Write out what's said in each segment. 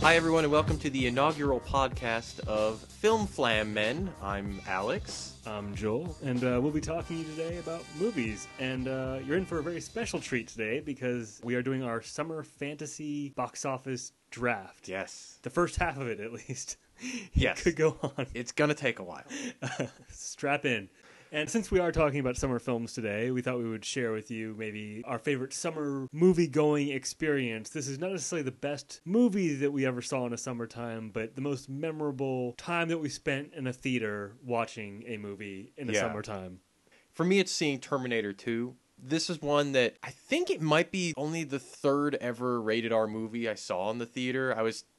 Hi, everyone, and welcome to the inaugural podcast of Film Flam Men. I'm Alex. I'm Joel, and we'll be talking to you today about movies. And you're in for a very special treat today because we are doing our summer fantasy box office draft. Yes. The first half of it, at least. Yes. It could go on. It's going to take a while. Strap in. And since we are talking about summer films today, we thought we would share with you maybe our favorite summer movie-going experience. This is not necessarily the best movie that we ever saw in a summertime, but the most memorable time that we spent in a theater watching a movie in the summertime. For me, it's seeing Terminator 2. This is one that I think it might be only the third ever rated R movie I saw in the theater. I was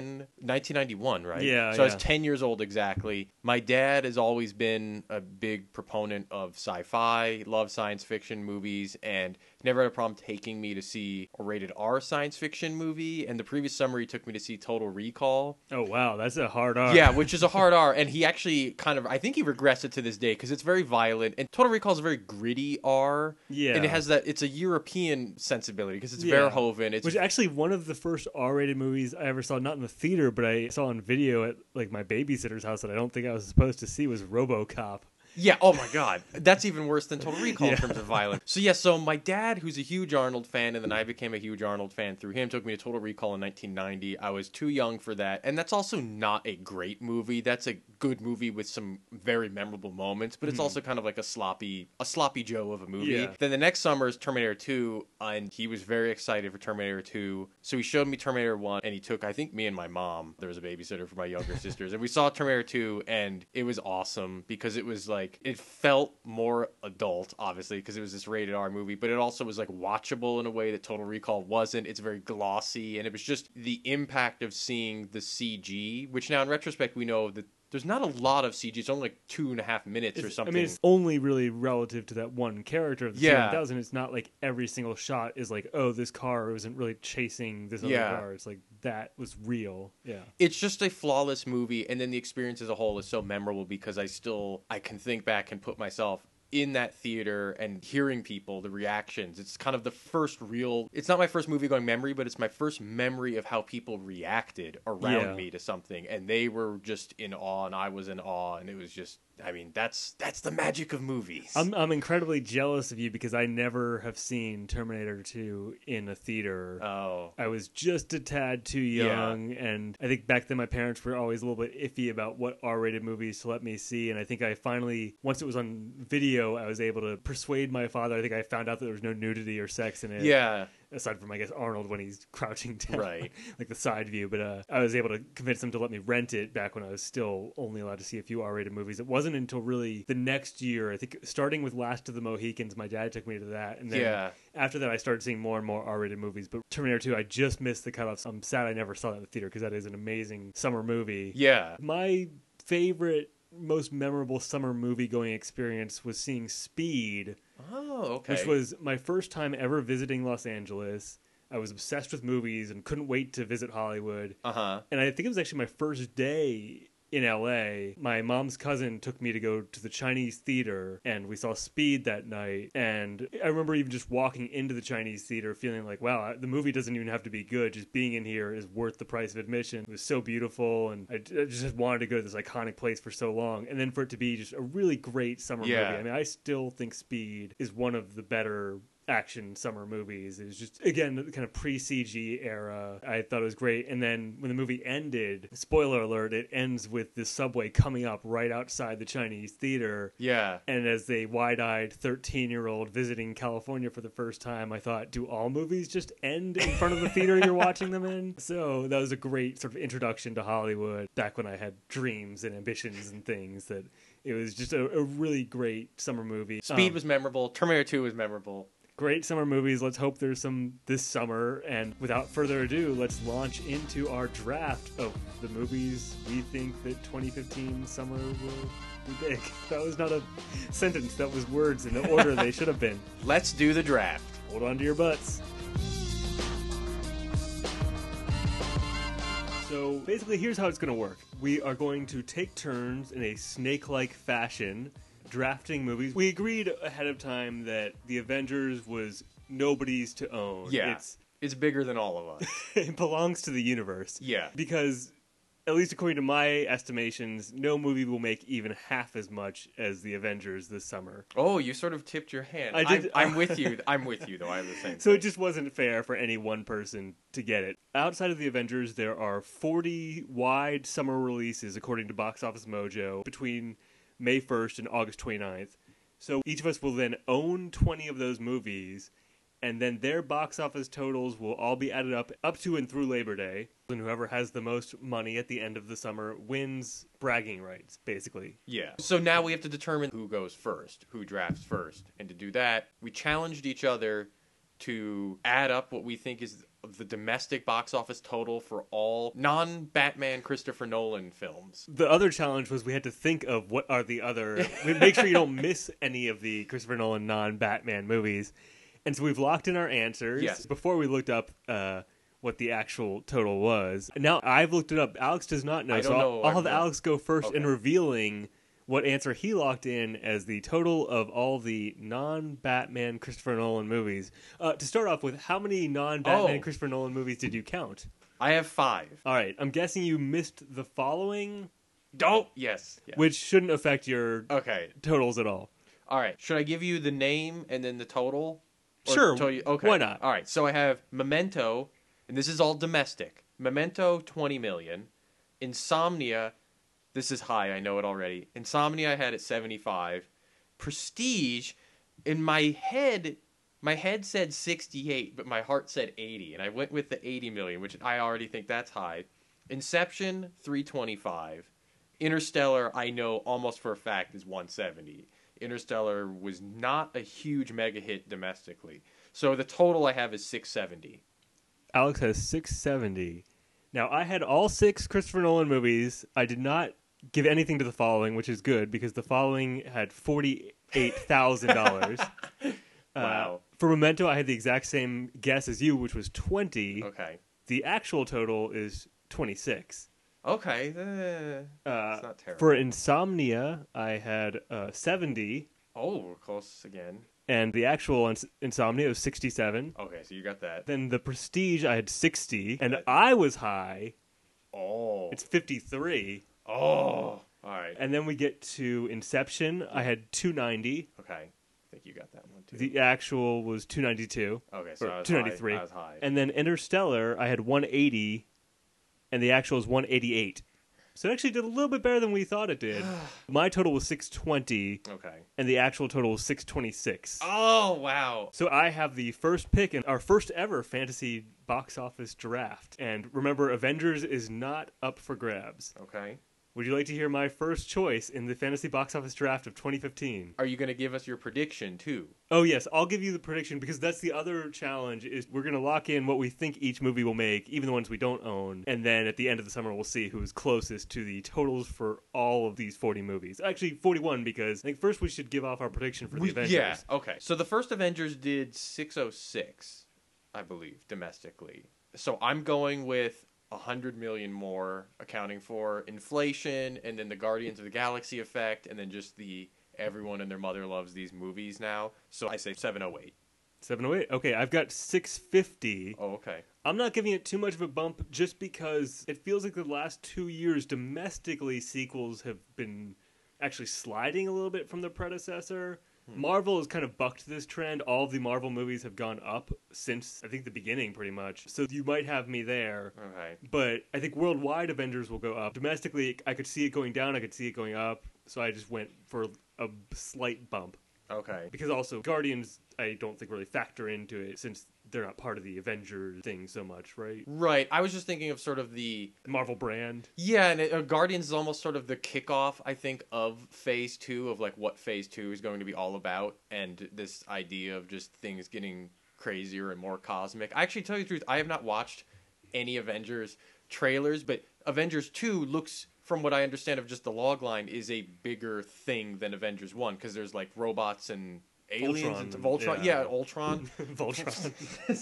1991, right? Yeah. So I was 10 years old exactly. My dad has always been a big proponent of sci-fi, loved science fiction movies, and never had a problem taking me to see a rated R science fiction movie. And the previous summer, he took me to see Total Recall. Oh, wow. That's a hard R. Yeah, which is a hard R. And he actually I think he regrets it to this day because it's very violent. And Total Recall is a very gritty R. Yeah. And it has it's a European sensibility because it's Verhoeven. Which actually one of the first R-rated movies I ever saw, not in the theater, but I saw on video at like my babysitter's house that I don't think I was supposed to see, was RoboCop. Yeah, oh my God. That's even worse than Total Recall in terms of violence. So my dad, who's a huge Arnold fan, and then I became a huge Arnold fan through him, took me to Total Recall in 1990. I was too young for that, and that's also not a great movie. That's a good movie with some very memorable moments, but it's also kind of like a sloppy Joe of a movie. Yeah. Then the next summer is Terminator 2, and he was very excited for Terminator 2, so he showed me Terminator 1, and he took, I think, me and my mom, there was a babysitter for my younger sisters, and we saw Terminator 2, and it was awesome because it was like, it felt more adult, obviously, because it was this rated R movie, but it also was like watchable in a way that Total Recall wasn't. It's very glossy, and it was just the impact of seeing the CG, which now in retrospect we know that there's not a lot of CG. It's only like 2.5 minutes or something. I mean, it's only really relative to that one character of the T-1000. It's not like every single shot is like, oh, this car wasn't really chasing this other car. It's like, that was real. Yeah. It's just a flawless movie, and then the experience as a whole is so memorable because I can think back and put myself in that theater and hearing people, the reactions. It's kind of the first it's not my first movie going memory, but it's my first memory of how people reacted around me to something, and they were just in awe, and I was in awe, and it was just, I mean, that's the magic of movies. I'm incredibly jealous of you because I never have seen Terminator 2 in a theater. Oh. I was just a tad too young, and I think back then my parents were always a little bit iffy about what R-rated movies to let me see, and I think I finally, once it was on video, I was able to persuade my father. I think I found out that there was no nudity or sex in it. Yeah. Aside from, I guess, Arnold when he's crouching down, right, like the side view. But I was able to convince him to let me rent it back when I was still only allowed to see a few R-rated movies. It wasn't until really the next year, I think, starting with Last of the Mohicans, my dad took me to that. And then after that, I started seeing more and more R-rated movies. But Terminator 2, I just missed the cutoff. So I'm sad I never saw that in the theater because that is an amazing summer movie. Yeah. My favorite, most memorable summer movie going experience was seeing Speed. Oh, okay. Which was my first time ever visiting Los Angeles. I was obsessed with movies and couldn't wait to visit Hollywood. Uh-huh. And I think it was actually my first day in LA. My mom's cousin took me to go to the Chinese theater, and we saw Speed that night. And I remember even just walking into the Chinese theater feeling like, wow, the movie doesn't even have to be good. Just being in here is worth the price of admission. It was so beautiful, and I just wanted to go to this iconic place for so long. And then for it to be just a really great summer movie. I mean, I still think Speed is one of the better action summer movies. It was just, again, the kind of pre-CG era. I thought it was great. And then when the movie ended, spoiler alert, it ends with the subway coming up right outside the Chinese theater. Yeah. And as a wide-eyed 13-year-old visiting California for the first time, I thought, do all movies just end in front of the theater you're watching them in? So that was a great sort of introduction to Hollywood back when I had dreams and ambitions and things. That it was just a really great summer movie. Speed was memorable. Terminator 2 was memorable. Great summer movies. Let's hope there's some this summer. And without further ado, let's launch into our draft of the movies we think that 2015 summer will be big. That was not a sentence. That was words in the order they should have been. Let's do the draft. Hold on to your butts. So basically, here's how it's going to work. We are going to take turns in a snake-like fashion drafting movies. We agreed ahead of time that The Avengers was nobody's to own. Yeah. It's It's bigger than all of us. It belongs to the universe. Yeah. Because, at least according to my estimations, no movie will make even half as much as the Avengers this summer. Oh, you sort of tipped your hand. I did. I'm with you. I'm with you, though. I have the same So thing. it just wasn't fair for any one person to get it. Outside of the Avengers, there are 40 wide summer releases, according to Box Office Mojo, between May 1st and August 29th. So each of us will then own 20 of those movies, and then their box office totals will all be added up to and through Labor Day. And whoever has the most money at the end of the summer wins bragging rights, basically. Yeah. So now we have to determine who goes first, who drafts first. And to do that, we challenged each other to add up what we think is the domestic box office total for all non-Batman Christopher Nolan films. The other challenge was we had to think of what are the other... make sure you don't miss any of the Christopher Nolan non-Batman movies. And so we've locked in our answers. Yes. Before we looked up what the actual total was. Now I've looked it up. Alex does not know. I don't know. I'll have Alex go first Okay. in revealing what answer he locked in as the total of all the non-Batman Christopher Nolan movies. To start off with, how many non-Batman Christopher Nolan movies did you count? I have 5. All right. I'm guessing you missed the following, Oh, yes. Yeah. which shouldn't affect your Okay. totals at all. All right. Should I give you the name and then the total? Or Sure. tell you? Okay. Why not? All right. So I have Memento, and this is all domestic. Memento, 20 million. Insomnia, this is high. I know it already. Insomnia, I had at 75. Prestige, in my head said 68, but my heart said 80, and I went with the 80 million, which I already think that's high. Inception, 325. Interstellar, I know almost for a fact is 170. Interstellar was not a huge mega hit domestically. So the total I have is 670. Alex has 670. Now, I had all 6 Christopher Nolan movies. I did not give anything to the following, which is good, because the following had $48,000. Wow. For Memento, I had the exact same guess as you, which was 20. Okay. The actual total is 26. Okay. That's not terrible. For Insomnia, I had 70, Oh, we're close again. and the actual Insomnia was 67. Okay, so you got that. Then the Prestige, I had 60, and I was high. Oh. It's 53. Oh. All right. And then we get to Inception. I had 290. Okay. I think you got that one too. The actual was 292. Okay, so or I was 293. high. I was high. And then Interstellar, I had 180, and the actual is 188. So it actually did a little bit better than we thought it did. My total was 620, Okay. and the actual total was 626. Oh, wow. So I have the first pick in our first ever fantasy box office draft. And remember, Avengers is not up for grabs. Okay. Would you like to hear my first choice in the fantasy box office draft of 2015? Are you going to give us your prediction too? Oh yes, I'll give you the prediction because that's the other challenge is we're going to lock in what we think each movie will make, even the ones we don't own, and then at the end of the summer we'll see who is closest to the totals for all of these 40 movies. Actually 41 because I think first we should give off our prediction for the Avengers. Yeah, okay. So the first Avengers did 606, I believe, domestically. So I'm going with 100 million more, accounting for inflation and then the Guardians of the Galaxy effect and then just the everyone and their mother loves these movies now. So I say 708. 708. Okay, I've got 650. Oh, okay. I'm not giving it too much of a bump just because it feels like the last 2 years domestically sequels have been actually sliding a little bit from their predecessor. Marvel has kind of bucked this trend. All of the Marvel movies have gone up since, I think, the beginning, pretty much. So you might have me there. Okay. But I think worldwide Avengers will go up. Domestically, I could see it going down. I could see it going up. So I just went for a slight bump. Okay. Because also, Guardians, I don't think really factor into it since they're not part of the Avengers thing so much, right? Right. I was just thinking of sort of the Marvel brand. Yeah, and Guardians is almost sort of the kickoff, I think, of Phase 2, of like what Phase 2 is going to be all about, and this idea of just things getting crazier and more cosmic. I actually, tell you the truth, I have not watched any Avengers trailers, but Avengers 2 looks, from what I understand of just the log line, is a bigger thing than Avengers 1, because there's like robots and aliens Ultron, into Voltron. yeah. Yeah, Ultron. Voltron.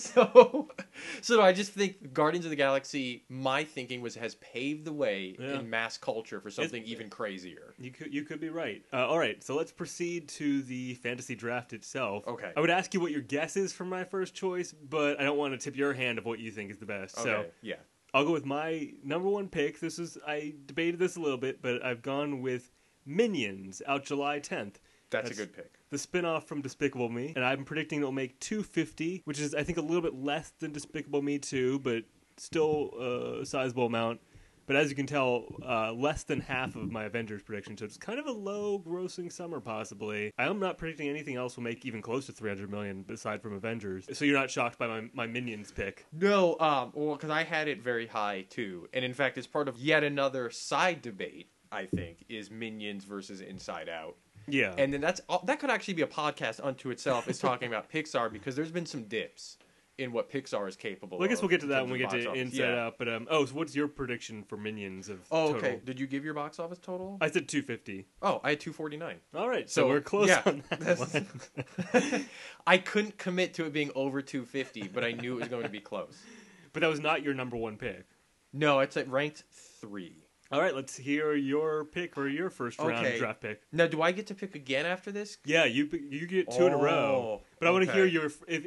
So I just think Guardians of the Galaxy, my thinking was, has paved the way Yeah. in mass culture for something even crazier. You could be right. All right, so let's proceed to the fantasy draft itself. Okay. I would ask you what your guess is for my first choice, but I don't want to tip your hand of what you think is the best. Okay. So Yeah. I'll go with my number one pick. I debated this a little bit, but I've gone with Minions, out July 10th. That's a good pick. The spin-off from Despicable Me, and I'm predicting it'll make 250, which is, I think, a little bit less than Despicable Me 2, but still a sizable amount. But as you can tell, less than half of my Avengers prediction, so it's kind of a low-grossing summer, possibly. I am not predicting anything else will make even close to 300 million, aside from Avengers. So you're not shocked by my Minions pick? No, well, because I had it very high, too. And in fact, it's part of yet another side debate, I think, is Minions versus Inside Out. Yeah. And then that could actually be a podcast unto itself, is talking about Pixar, because there's been some dips in what Pixar is capable of. Well, I guess we'll get to in that terms when we of get box to office. Inside Out. But so what's your prediction for Minions of Oh, total? okay. Did you give your box office total? I said 250. Oh, I had 249. All right, so we're close on that one. I couldn't commit to it being over 250, but I knew it was going to be close. But that was not your number one pick. No, it's at ranked 3. All right, let's hear your pick for your first round Okay. draft pick. Now, do I get to pick again after this? Yeah, you get two in a row. But I want to okay. hear your.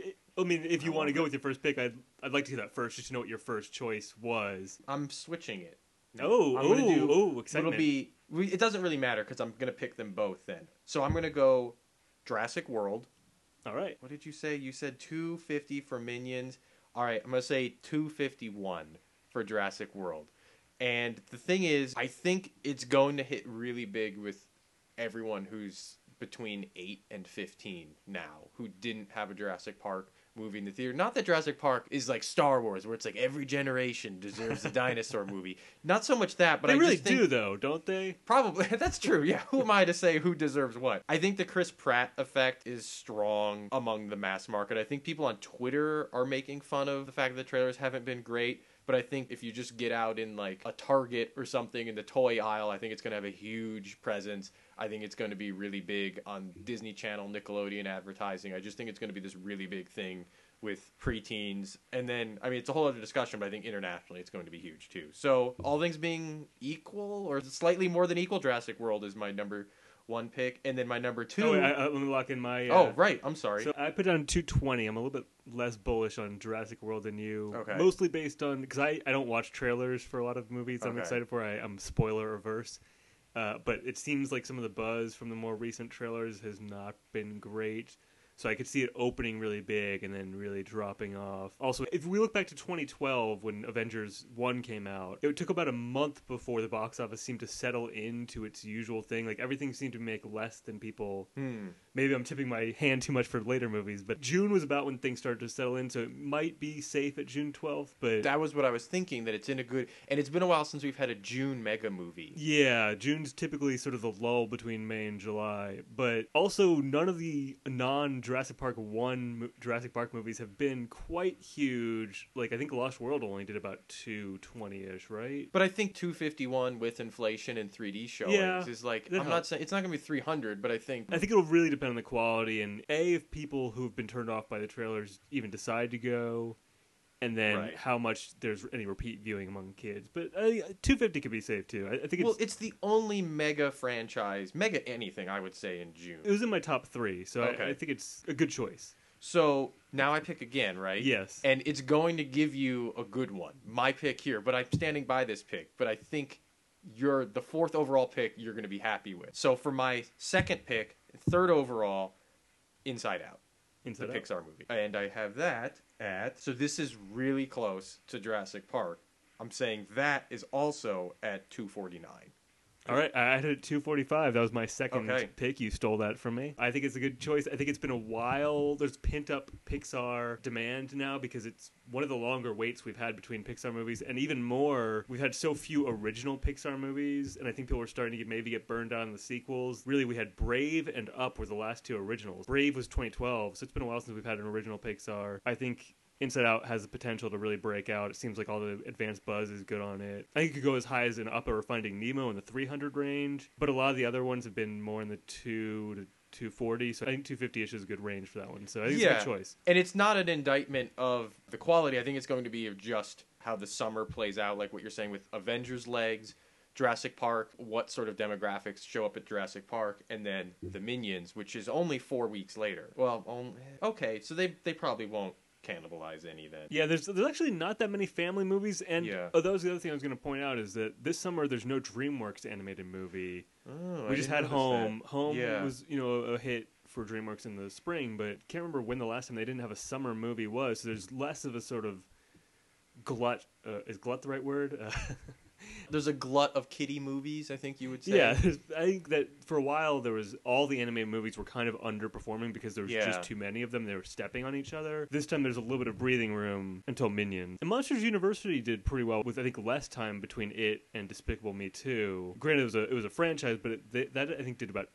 If you want to go with your first pick, I'd like to hear that first, just to know what your first choice was. I'm switching it. Excitement. It'll be. It doesn't really matter because I'm gonna pick them both then. So I'm gonna go Jurassic World. All right. What did you say? You said 250 for Minions. All right, I'm gonna say 251 for Jurassic World. And the thing is, I think it's going to hit really big with everyone who's between 8 and 15 now, who didn't have a Jurassic Park movie in the theater. Not that Jurassic Park is like Star Wars, where it's like every generation deserves a dinosaur movie. Not so much that, but They I really just think, do, though, don't they? Probably. That's true, yeah. Who am I to say who deserves what? I think the Chris Pratt effect is strong among the mass market. I think people on Twitter are making fun of the fact that the trailers haven't been great. But I think if you just get out in like a Target or something in the toy aisle, I think it's going to have a huge presence. I think it's going to be really big on Disney Channel, Nickelodeon advertising. I just think it's going to be this really big thing with preteens. And then, I mean, it's a whole other discussion, but I think internationally it's going to be huge too. So all things being equal, or slightly more than equal, Jurassic World is my number one pick. And then my number 2... Oh, wait, let me lock in my... Oh, right. I'm sorry. So I put down 220. I'm a little bit less bullish on Jurassic World than you. Okay. Mostly based on... Because I don't watch trailers for a lot of movies I'm Okay. excited for. I'm spoiler averse. But it seems like some of the buzz from the more recent trailers has not been great. So I could see it opening really big and then really dropping off. Also, if we look back to 2012 when Avengers 1 came out, it took about a month before the box office seemed to settle into its usual thing. Like, everything seemed to make less than people... Maybe I'm tipping my hand too much for later movies, but June was about when things started to settle in, so it might be safe at June 12th, but... That was what I was thinking, that it's in a good... And it's been a while since we've had a June mega movie. Yeah, June's typically sort of the lull between May and July, but also none of the non-Jurassic Park 1 Jurassic Park movies have been quite huge. Like, I think Lost World only did about 220-ish, right? But I think 251 with inflation and 3D showings is like... I'm not saying... It's not going to be 300, but I think it'll really depend on the quality, and if people who've been turned off by the trailers even decide to go, and then how much there's any repeat viewing among kids. But 250 could be safe too. I think it's the only mega franchise, mega anything, I would say, in June. It was in my top 3, so I think it's a good choice. So now I pick again, right? Yes. And it's going to give you a good one. My pick here, but I'm standing by this pick. But I think the 4th overall pick you're going to be happy with. So for my 2nd pick, 3rd overall, Inside Out. Inside the Out. Pixar movie. And I have that at... So this is really close to Jurassic Park. I'm saying that is also at 249. All right, I had it at 245. That was my second pick. You stole that from me. I think it's a good choice. I think it's been a while. There's pent-up Pixar demand now because it's one of the longer waits we've had between Pixar movies. And even more, we've had so few original Pixar movies, and I think people are starting to maybe get burned out on the sequels. Really, we had Brave and Up were the last 2 originals. Brave was 2012, so it's been a while since we've had an original Pixar. I think Inside Out has the potential to really break out. It seems like all the advanced buzz is good on it. I think it could go as high as an Up or Finding Nemo in the 300 range, but a lot of the other ones have been more in the 200 240. So I think 250-ish is a good range for that one. So I think it's a good choice. And it's not an indictment of the quality. I think it's going to be of just how the summer plays out, like what you're saying with Avengers legs, Jurassic Park, what sort of demographics show up at Jurassic Park, and then the Minions, which is only 4 weeks later. Well, okay, so they probably won't cannibalize any then. Yeah, there's actually not that many family movies, and that was the other thing I was going to point out is that this summer there's no DreamWorks animated movie. Oh, we just had Home. That. Home was a hit for DreamWorks in the spring, but can't remember when the last time they didn't have a summer movie was. So there's less of a sort of glut. Is glut the right word? There's a glut of kiddie movies, I think you would say. Yeah, I think that for a while there was all the animated movies were kind of underperforming because there was just too many of them. They were stepping on each other. This time there's a little bit of breathing room until Minions. And Monsters University did pretty well with I think less time between it and Despicable Me 2. Granted, it was a franchise, but that I think did about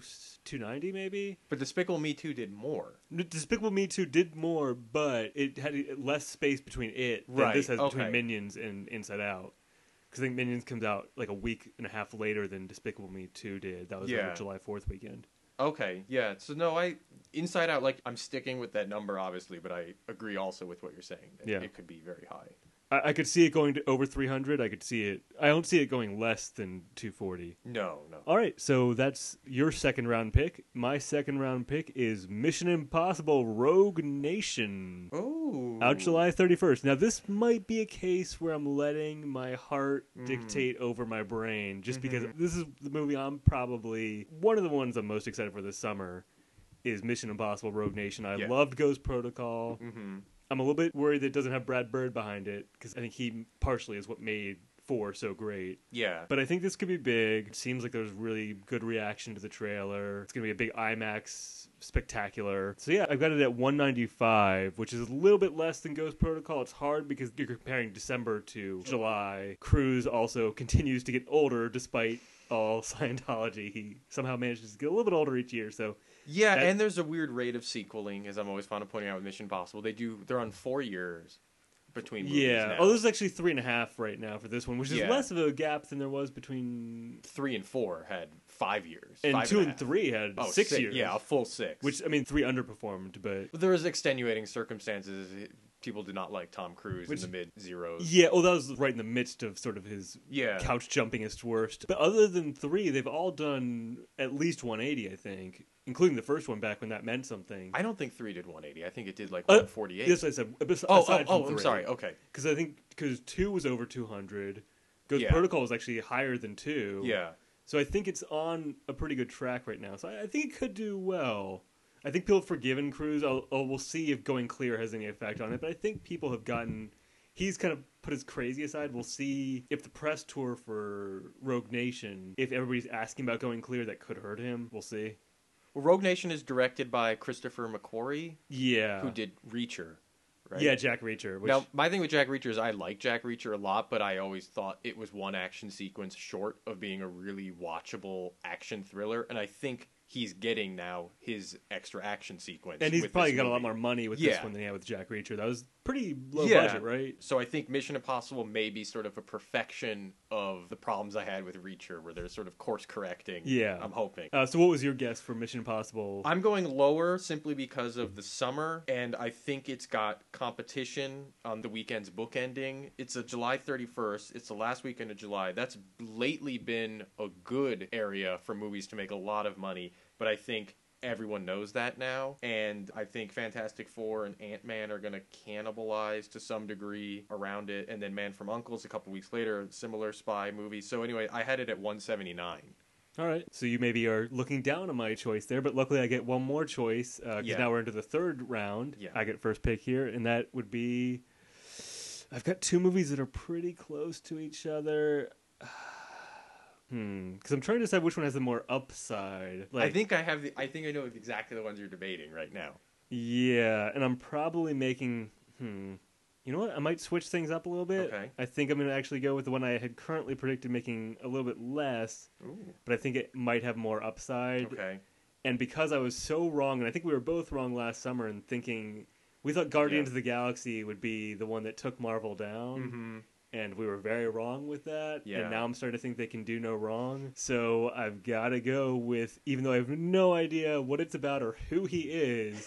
290 maybe. But Despicable Me 2 did more. Despicable Me 2 did more, but it had less space between it than this has between Minions and Inside Out. Because I think Minions comes out like a week and a half later than Despicable Me 2 did. That was over July 4th weekend. Okay, yeah. So no, Inside Out, like I'm sticking with that number obviously, but I agree also with what you're saying. That it could be very high. I could see it going to over 300. I don't see it going less than 240. No. All right, so that's your second round pick. My second round pick is Mission Impossible Rogue Nation. Oh. Out July 31st. Now, this might be a case where I'm letting my heart dictate over my brain, just because this is the movie I'm probably one of the ones I'm most excited for this summer is Mission Impossible Rogue Nation. I loved Ghost Protocol. Mm-hmm. I'm a little bit worried that it doesn't have Brad Bird behind it, because I think he partially is what made 4 so great. Yeah. But I think this could be big. It seems like there's really good reaction to the trailer. It's going to be a big IMAX spectacular. So yeah, I've got it at 195, which is a little bit less than Ghost Protocol. It's hard because you're comparing December to July. Cruise also continues to get older despite all Scientology. He somehow manages to get a little bit older each year, so... Yeah, and there's a weird rate of sequeling, as I'm always fond of pointing out with Mission Impossible. They're on 4 years between movies now. Oh, there's actually 3.5 right now for this one, which is less of a gap than there was between 3 and 4 had 5 years, and 2 and 3 had 6 years. Yeah, a full 6. Which 3 underperformed, but there was extenuating circumstances. People did not like Tom Cruise in the mid-zeros. Yeah, that was right in the midst of sort of his couch jumpingest worst. But other than 3, they've all done at least 180, I think, including the first one back when that meant something. I don't think 3 did 180. I think it did like 148. Yes, I said. I'm sorry. Okay. Because 2 was over 200. Ghost Protocol was actually higher than 2. Yeah. So I think it's on a pretty good track right now. So I think it could do well. I think people have forgiven Cruise. We'll see if Going Clear has any effect on it. But I think people have gotten... He's kind of put his crazy aside. We'll see if the press tour for Rogue Nation, if everybody's asking about Going Clear, that could hurt him. We'll see. Well, Rogue Nation is directed by Christopher McQuarrie. Yeah. Who did Reacher, right? Yeah, Jack Reacher. Now, my thing with Jack Reacher is I like Jack Reacher a lot, but I always thought it was one action sequence short of being a really watchable action thriller. And I think he's getting now his extra action sequence. And he's probably got a lot more money with this one than he had with Jack Reacher. That was pretty low budget, right? So I think Mission Impossible may be sort of a perfection of the problems I had with Reacher, where there's sort of course correcting. Yeah. I'm hoping. So what was your guess for Mission Impossible? I'm going lower simply because of the summer, and I think it's got competition on the weekend's bookending. It's a July 31st. It's the last weekend of July. That's lately been a good area for movies to make a lot of money, but I think everyone knows that now, and I think Fantastic Four and Ant-Man are going to cannibalize to some degree around it, and then Man from U.N.C.L.E. a couple weeks later, similar spy movie. So anyway, I had it at 179. All right, so you maybe are looking down on my choice there, but luckily I get one more choice, because now we're into the third round. Yeah. I get first pick here, and that would be... I've got 2 movies that are pretty close to each other. Because I'm trying to decide which one has the more upside. I think I know exactly the ones you're debating right now. Yeah, and I'm probably making... You know what? I might switch things up a little bit. Okay. I think I'm going to actually go with the one I had currently predicted making a little bit less. Ooh. But I think it might have more upside. Okay. And because I was so wrong, and I think we were both wrong last summer in thinking... We thought Guardians of the Galaxy would be the one that took Marvel down. Mm-hmm. And and we were very wrong with that. Yeah. And now I'm starting to think they can do no wrong. So I've got to go with, even though I have no idea what it's about or who he is,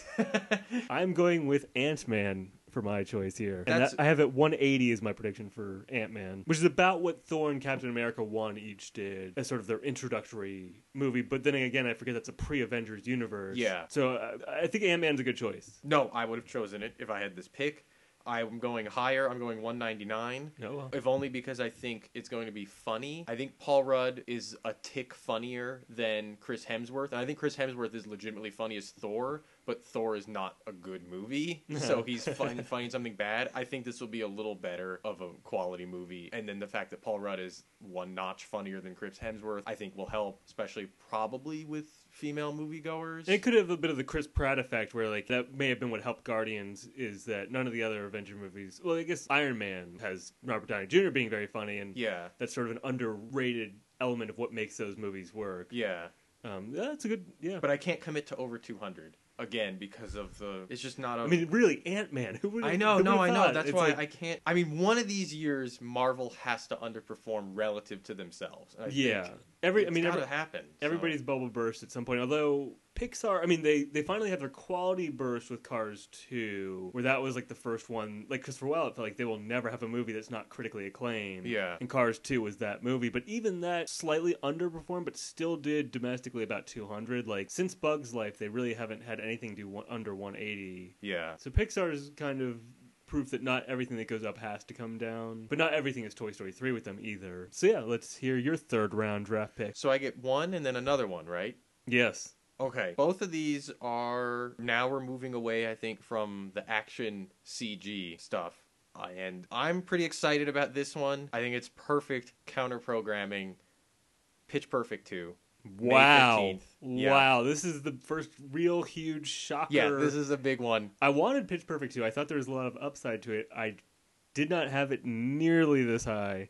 I'm going with Ant-Man for my choice here. And I have it 180 as my prediction for Ant-Man, which is about what Thor and Captain America 1 each did as sort of their introductory movie. But then again, I forget that's a pre-Avengers universe. Yeah. So I think Ant-Man's a good choice. No, I would have chosen it if I had this pick. I'm going higher. I'm going 199. Oh, well. If only because I think it's going to be funny. I think Paul Rudd is a tick funnier than Chris Hemsworth. And I think Chris Hemsworth is legitimately funny as Thor, but Thor is not a good movie. So he's finding something bad. I think this will be a little better of a quality movie. And then the fact that Paul Rudd is one notch funnier than Chris Hemsworth, I think will help, especially probably with female moviegoers. It could have a bit of the Chris Pratt effect where, like, that may have been what helped Guardians, is that none of the other Avenger movies, well, I guess Iron Man has Robert Downey Jr. being very funny, and Yeah. that's sort of an underrated element of what makes those movies work. Yeah. That's a good, yeah. But I can't commit to over 200. Again, because of it's just not a... I mean, really, Ant-Man. Who would I know. That's it's why like, I can't... I mean, one of these years, Marvel has to underperform relative to themselves. And I think it's gotta happen. Everybody's bubble burst at some point. Although Pixar, I mean, they finally had their quality burst with Cars 2, where that was like the first one. Like, because for a while it felt like they will never have a movie that's not critically acclaimed. Yeah. And Cars 2 was that movie. But even that slightly underperformed, but still did domestically about 200. Like, since Bug's Life, they really haven't had anything do under 180. Yeah. So Pixar's kind of proof that not everything that goes up has to come down. But not everything is Toy Story 3 with them either. So yeah, let's hear your third round draft pick. So I get one and then another one, right? Yes. Okay. Both of these are... Now we're moving away, I think, from the action CG stuff. And I'm pretty excited about this one. I think it's perfect counter-programming. Pitch Perfect 2. Wow. May 15th. Yeah. Wow. This is the first real huge shocker. Yeah, this is a big one. I wanted Pitch Perfect 2. I thought there was a lot of upside to it. I did not have it nearly this high.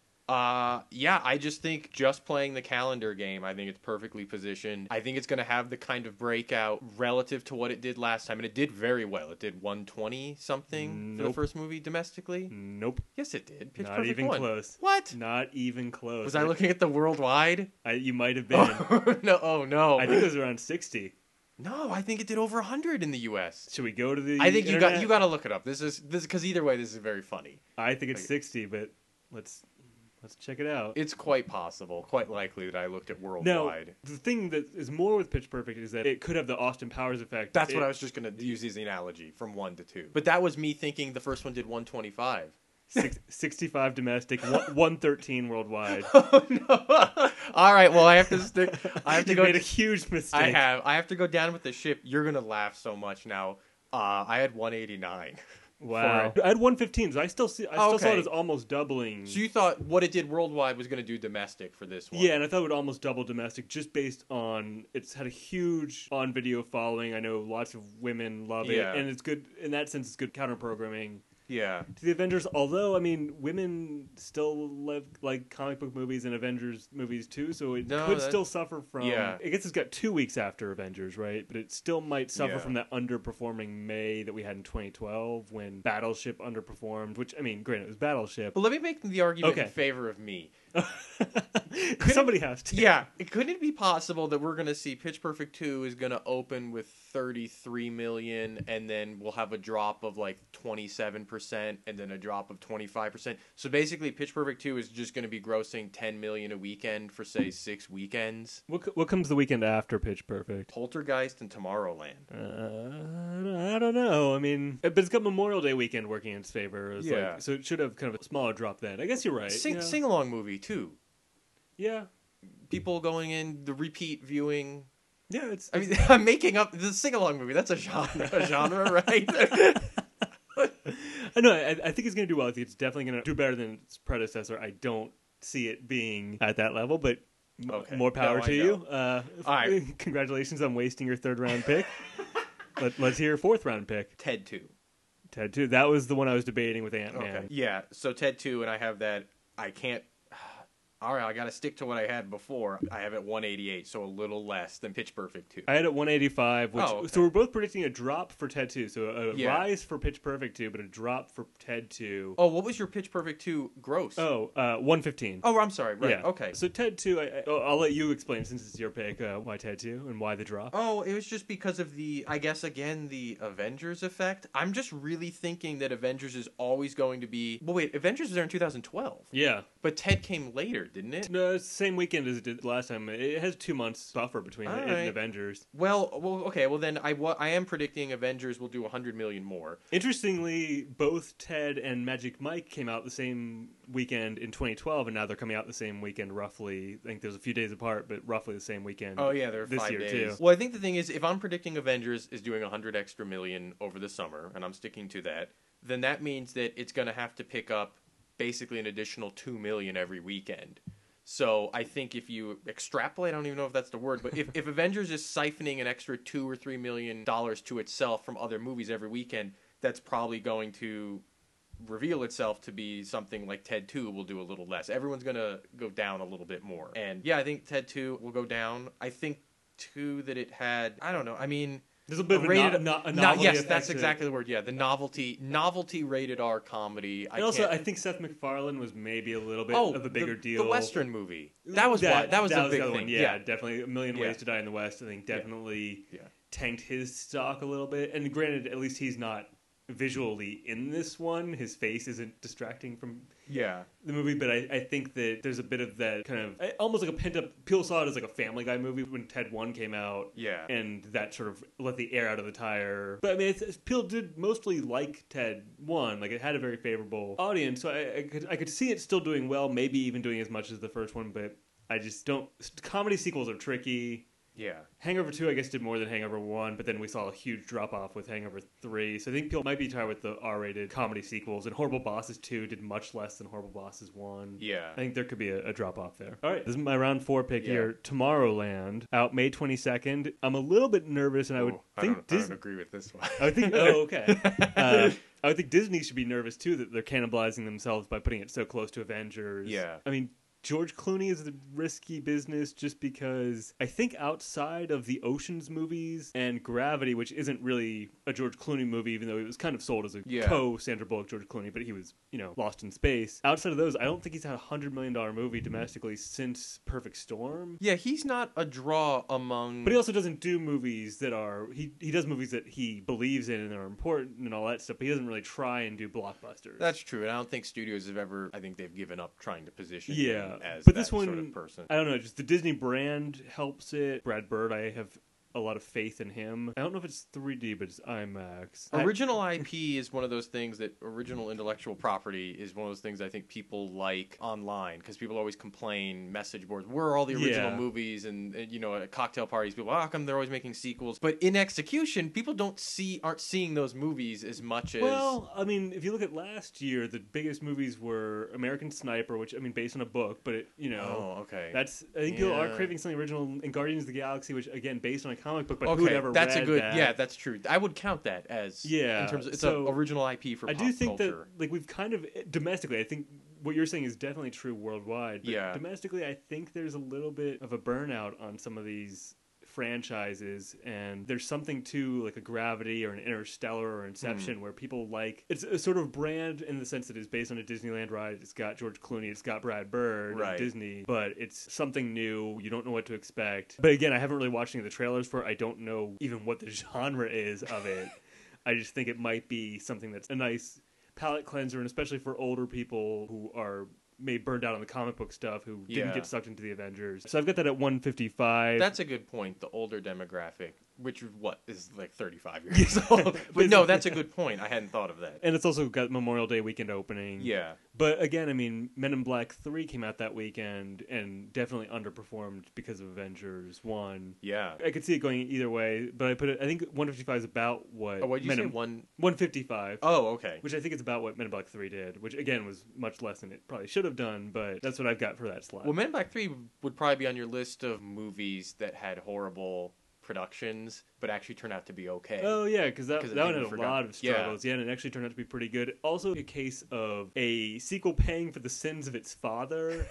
Yeah, I just think just playing the calendar game, I think it's perfectly positioned. I think it's going to have the kind of breakout relative to what it did last time, and it did very well. It did 120 something for the first movie domestically. Nope. Yes, it did. Pitch Not Perfect even 1. close. What? Not even close. Was I looking at the worldwide? You might have been. No, oh no. I think it was around 60. No, I think it did over 100 in the U.S. Should we go to the? I think internet? you got to look it up. This because either way, this is very funny. I think it's 60, but let's check it out. It's quite possible, quite likely that I looked at Now, worldwide. the thing that is more with Pitch Perfect is that it could have the Austin Powers effect. That's what I was just going to use as the analogy from 1 to 2. But that was me thinking the first one did 125. 65 domestic, 113 worldwide. Oh no! All right, well I have to stick. I have to You go. made a huge mistake. I have to go down with the ship. You're gonna laugh so much now. I had 189. Wow. I had 115, so I still saw Okay. it as almost doubling. So you thought what it did worldwide was going to do domestic for this one? Yeah, and I thought it would almost double domestic just based on it's had a huge on-video following. I know lots of women love it, Yeah. and it's good in that sense. It's good counter-programming Yeah. to the Avengers. Although, I mean, women still like comic book movies and Avengers movies too, so it could still suffer from. Yeah. I guess it's got 2 weeks after Avengers, right? But it still might suffer Yeah. from that underperforming May that we had in 2012 when Battleship underperformed. Which, I mean, granted, it was Battleship. But let me make the argument Okay. in favor of me. Somebody has to. Yeah, couldn't it be possible that we're going to see Pitch Perfect 2 is going to open with 33 million and then we'll have a drop of like 27% and then a drop of 25%. So basically Pitch Perfect 2 is just going to be grossing 10 million a weekend for say 6 weekends. What comes the weekend after Pitch Perfect? Poltergeist and Tomorrowland. I don't know. I mean, but it's got Memorial Day weekend working in its favor. It's Yeah. like, so it should have kind of a smaller drop then. I guess you're right. Sing yeah. along movie too. Yeah. People going in the repeat viewing. Yeah, it's. I mean, I'm making up the sing along movie. That's a genre, right? I know. I think it's going to do well. I think it's definitely going to do better than its predecessor. I don't see it being at that level, but Okay. more power No, I to know. you. All right. Congratulations on wasting your third round pick. Let's hear your fourth round pick. Ted 2. Ted 2. That was the one I was debating with Ant-Man. Okay. Yeah, so Ted 2, and I have that. I can't. All right, I got to stick to what I had before. I have it 188, so a little less than Pitch Perfect 2. I had it 185, which Oh, okay. so we're both predicting a drop for Ted 2. So a Yeah. rise for Pitch Perfect 2, but a drop for Ted 2. Oh, what was your Pitch Perfect 2 gross? 115. Oh, I'm sorry. Right. Yeah. Okay. So Ted 2, I'll let you explain since it's your pick why Ted 2 and why the drop. Oh, it was just because of I guess, again, the Avengers effect. I'm just really thinking that Avengers is always going to be... Well, wait, Avengers was there in 2012. Yeah. But Ted came later, didn't it? No, it's the same weekend as it did last time. It has 2 months buffer between it and Alright. Avengers. Well, okay. Well, then I am predicting Avengers will do 100 million more. Interestingly, both Ted and Magic Mike came out the same weekend in 2012, and now they're coming out the same weekend roughly. I think there's a few days apart, but roughly the same weekend. Oh, yeah, they're this 5 year, days. too. Well, I think the thing is, if I'm predicting Avengers is doing 100 extra million over the summer, and I'm sticking to that, then that means that it's going to have to pick up basically an additional 2 million every weekend. So I think if you extrapolate, I don't even know if that's the word, but if Avengers is siphoning an extra $2 or $3 million to itself from other movies every weekend, that's probably going to reveal itself to be something like Ted 2 will do a little less. Everyone's going to go down a little bit more. And yeah, I think Ted 2 will go down. I think, too, that it had, I don't know, I mean... There's a bit of a novelty yes, effect that's to it. exactly the word. Yeah, the novelty rated R comedy. I think Seth MacFarlane was maybe a little bit of a bigger deal. The Western movie. That was the big other thing. one. Yeah, definitely. A Million Ways Yeah. to Die in the West, I think, definitely Yeah. tanked his stock a little bit. And granted, at least he's not visually in this one. His face isn't distracting from Yeah. the movie, but I think that there's a bit of that kind of almost like a pent up. People saw it as like a Family Guy movie when Ted 1 came out, Yeah. and that sort of let the air out of the tire. But I mean, people did mostly like Ted 1, like it had a very favorable audience, so I could see it still doing well, maybe even doing as much as the first one, but I just don't. Comedy sequels are tricky. Yeah. Hangover 2, I guess, did more than Hangover 1, but then we saw a huge drop-off with Hangover 3. So I think people might be tired with the R-rated comedy sequels. And Horrible Bosses 2 did much less than Horrible Bosses 1. Yeah. I think there could be a drop-off there. All right, this is my round 4 pick here. Tomorrowland, out May 22nd. I'm a little bit nervous, and I would think I don't agree with this one. I would think, okay. I would think Disney should be nervous, too, that they're cannibalizing themselves by putting it so close to Avengers. Yeah. I mean, George Clooney is a risky business just because I think outside of the Oceans movies and Gravity, which isn't really a George Clooney movie, even though it was kind of sold as a co-Sandra Bullock George Clooney, but he was, Lost in Space. Outside of those, I don't think he's had a $100 million movie domestically since Perfect Storm. Yeah, he's not a draw among... But he also doesn't do movies that are... He does movies that he believes in and are important and all that stuff, but he doesn't really try and do blockbusters. That's true, and I don't think studios have ever... I think they've given up trying to position him as but that this one, sort of person. I don't know, just the Disney brand helps it. Brad Bird, I have a lot of faith in him. I don't know if it's 3D, but it's IMAX. Original IP is one of those things that original intellectual property is one of those things I think people like online because people always complain message boards. Where are all the original movies and at cocktail parties? People, how come they're always making sequels? But in execution, people aren't seeing those movies as much as. Well, I mean, if you look at last year, the biggest movies were American Sniper, which based on a book, but Oh, okay. That's I think people are craving something original. And Guardians of the Galaxy, which again based on a comic book, but okay, who would ever that's read a good. that? Yeah, that's true. I would count that as in terms of it's an original IP for. I pop do think culture. that we've kind of domestically. I think what you're saying is definitely true worldwide. But domestically, I think there's a little bit of a burnout on some of these franchises, and there's something to like a Gravity or an Interstellar or Inception where people like it's a sort of brand in the sense that it's based on a Disneyland ride. It's got George Clooney, it's got Brad Bird, and Disney, but it's something new. You don't know what to expect. But again, I haven't really watched any of the trailers for it. I don't know even what the genre is of it. I just think it might be something that's a nice palate cleanser, and especially for older people who are maybe burned out on the comic book stuff who didn't get sucked into the Avengers. So I've got that at 155. That's a good point. The older demographic, which is like 35 years old. But no, that's a good point. I hadn't thought of that. And it's also got Memorial Day weekend opening. Yeah. But again, I mean, Men in Black 3 came out that weekend and definitely underperformed because of Avengers 1. Yeah. I could see it going either way, but I think 155 is about what... Oh, what did you say? 155. Oh, okay. Which I think is about what Men in Black 3 did, which again was much less than it probably should have done, but that's what I've got for that slot. Well, Men in Black 3 would probably be on your list of movies that had horrible productions, but actually turned out to be okay. Oh yeah, because that 'Cause I one think had we a lot forgot. of struggles. Yeah, and it actually turned out to be pretty good. Also, a case of a sequel paying for the sins of its father,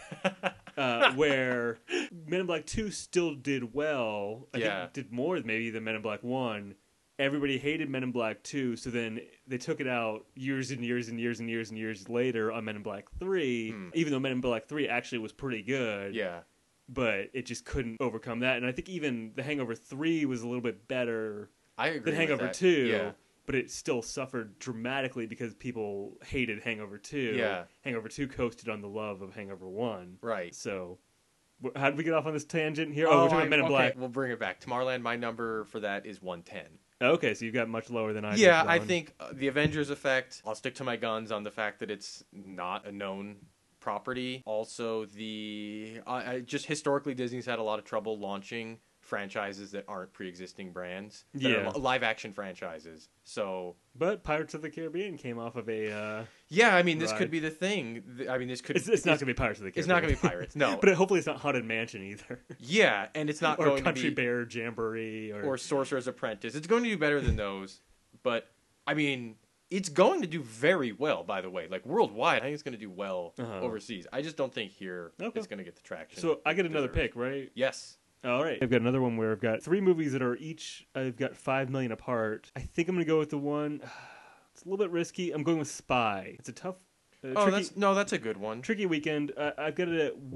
where Men in Black 2 still did well. I Yeah. think did more maybe than Men in Black 1. Everybody hated Men in Black 2, so then they took it out years and years and years and years and years later on Men in Black 3, even though Men in Black 3 actually was pretty good. Yeah. But it just couldn't overcome that. And I think even The Hangover 3 was a little bit better I agree than with Hangover that. 2. Yeah. But it still suffered dramatically because people hated Hangover 2. Yeah. Hangover 2 coasted on the love of Hangover 1. Right. So, how did we get off on this tangent here? Oh, we're talking about Men in Black. We'll bring it back. Tomorrowland, my number for that is 110. Okay, so you've got much lower than I did. Yeah, for that I one. think the Avengers effect, I'll stick to my guns on the fact that it's not a known property. Also, just historically, Disney's had a lot of trouble launching franchises that aren't pre-existing brands. That Yeah. are live-action franchises. So... But Pirates of the Caribbean came off of a... Yeah, I mean, this Right. could be the thing. I mean, this could... It's not going to be Pirates of the Caribbean. It's not going to be Pirates, no. But hopefully it's not Haunted Mansion either. Yeah, and it's not or going Country to be... Bear Jamboree. Or Sorcerer's Apprentice. It's going to do better than those. But, I mean... It's going to do very well, by the way. Like, worldwide, I think it's going to do well overseas. I just don't think here it's going to get the traction. So I get another deserves. pick, right? Yes. All right. I've got another one where I've got 3 movies that are each, I've got $5 million apart. I think I'm going to go with the one, it's a little bit risky. I'm going with Spy. It's a tough, That's a good one. tricky weekend. I've got it at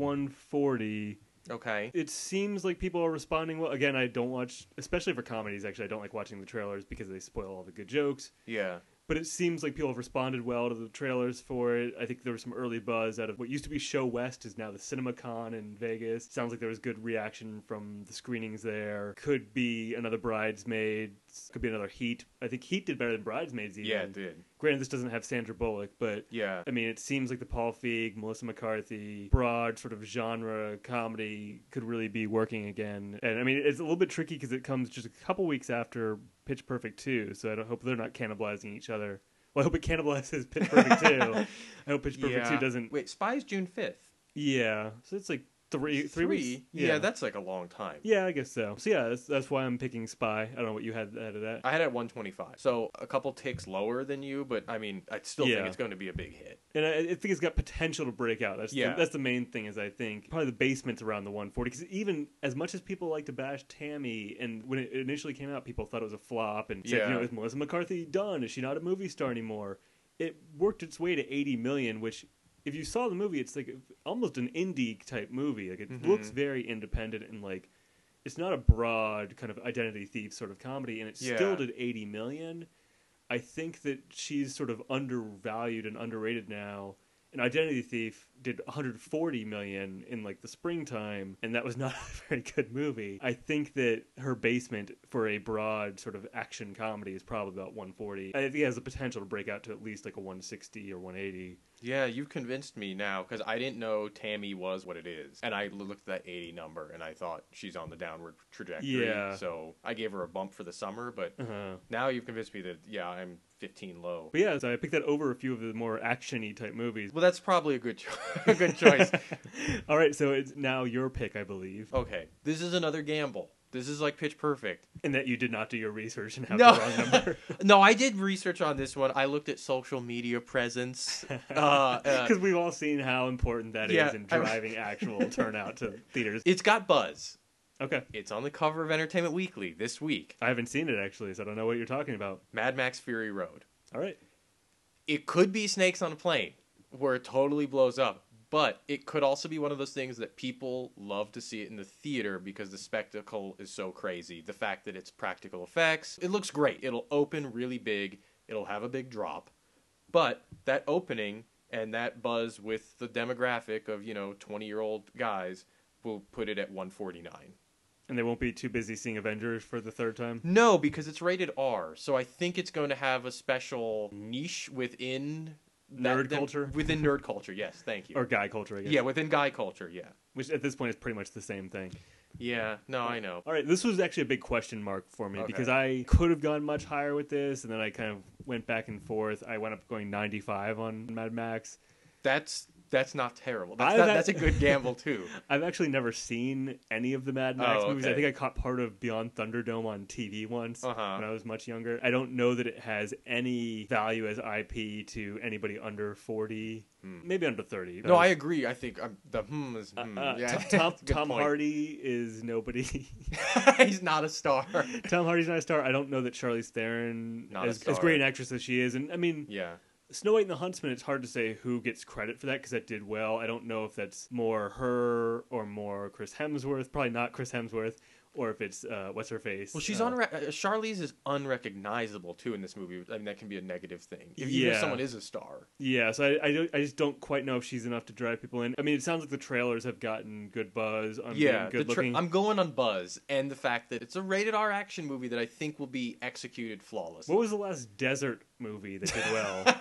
140. Okay. It seems like people are responding well. Again, I don't watch, especially for comedies, actually, I don't like watching the trailers because they spoil all the good jokes. Yeah. But it seems like people have responded well to the trailers for it. I think there was some early buzz out of what used to be Show West is now the CinemaCon in Vegas. Sounds like there was good reaction from the screenings there. Could be another Bridesmaids. Could be another Heat. I think Heat did better than Bridesmaids even. Yeah, it did. Granted, this doesn't have Sandra Bullock, but Yeah. I mean, it seems like the Paul Feig, Melissa McCarthy, broad sort of genre comedy could really be working again. And I mean, it's a little bit tricky because it comes just a couple weeks after Pitch Perfect 2, so I hope they're not cannibalizing each other. Well, I hope it cannibalizes Pitch Perfect 2. I hope Pitch Perfect 2 doesn't... Wait, Spy's June 5th. Yeah, so it's like three weeks. Yeah, that's like a long time. Yeah, I guess so. So yeah, that's why I'm picking Spy. I don't know what you had out of that. I had it at 125. So a couple ticks lower than you, but I mean, I still think it's going to be a big hit. And I think it's got potential to break out. That's Yeah. that's the main thing is I think probably the basement's around the 140. Because even as much as people like to bash Tammy, and when it initially came out, people thought it was a flop and said, is Melissa McCarthy done? Is she not a movie star anymore? It worked its way to 80 million, which... If you saw the movie, it's like almost an indie type movie. Like it looks very independent and like it's not a broad kind of identity thief sort of comedy, and it still did 80 million. I think that she's sort of undervalued and underrated now. And Identity Thief did 140 million in like the springtime, and that was not a very good movie. I think that her basement for a broad sort of action comedy is probably about 140. I think it has the potential to break out to at least like a 160 or 180. Yeah, you've convinced me now, because I didn't know Tammy was what it is. And I looked at that 80 number, and I thought she's on the downward trajectory. Yeah. So I gave her a bump for the summer, but now you've convinced me that, I'm 15 low. But yeah, so I picked that over a few of the more action-y type movies. Well, that's probably a good, a good choice. All right, so it's now your pick, I believe. Okay, this is another gamble. This is like Pitch Perfect. And that you did not do your research and have the wrong number. No, I did research on this one. I looked at social media presence. Because we've all seen how important that is in driving actual turnout to theaters. It's got buzz. Okay. It's on the cover of Entertainment Weekly this week. I haven't seen it, actually, so I don't know what you're talking about. Mad Max Fury Road. All right. It could be Snakes on a Plane, where it totally blows up. But it could also be one of those things that people love to see it in the theater because the spectacle is so crazy. The fact that it's practical effects. It looks great. It'll open really big. It'll have a big drop. But that opening and that buzz with the demographic of, 20-year-old guys will put it at 149. And they won't be too busy seeing Avengers for the third time? No, because it's rated R. So I think it's going to have a special niche within... culture? Within nerd culture, yes, thank you. Or guy culture, I guess. Yeah, within guy culture, yeah. Which at this point is pretty much the same thing. Yeah, no, I know. All right, this was actually a big question mark for me Okay. because I could have gone much higher with this, and then I kind of went back and forth. I went up going 95 on Mad Max. That's That's not terrible. I've That's a good gamble too. I've actually never seen any of the Mad Max movies. I okay. think I caught part of Beyond Thunderdome on TV once Uh-huh. when I was much younger. I don't know that it has any value as IP to anybody under 40, maybe under 30. No, I agree. I think the is yeah. Tom Hardy is nobody. He's not a star. Tom Hardy's not a star. I don't know that Charlize Theron, Not a as star. great an actress as she is, and I mean, Yeah. Snow White and the Huntsman, it's hard to say who gets credit for that because that did well. I don't know if that's more her or more Chris Hemsworth. Probably not Chris Hemsworth. Or if it's, what's her face? Well, she's Charlize is unrecognizable too in this movie. I mean, that can be a negative thing. Even if someone is a star. Yeah, so I just don't quite know if she's enough to drive people in. I mean, it sounds like the trailers have gotten good buzz on being good looking. I'm going on buzz and the fact that it's a rated R action movie that I think will be executed flawlessly. What was the last desert movie that did well?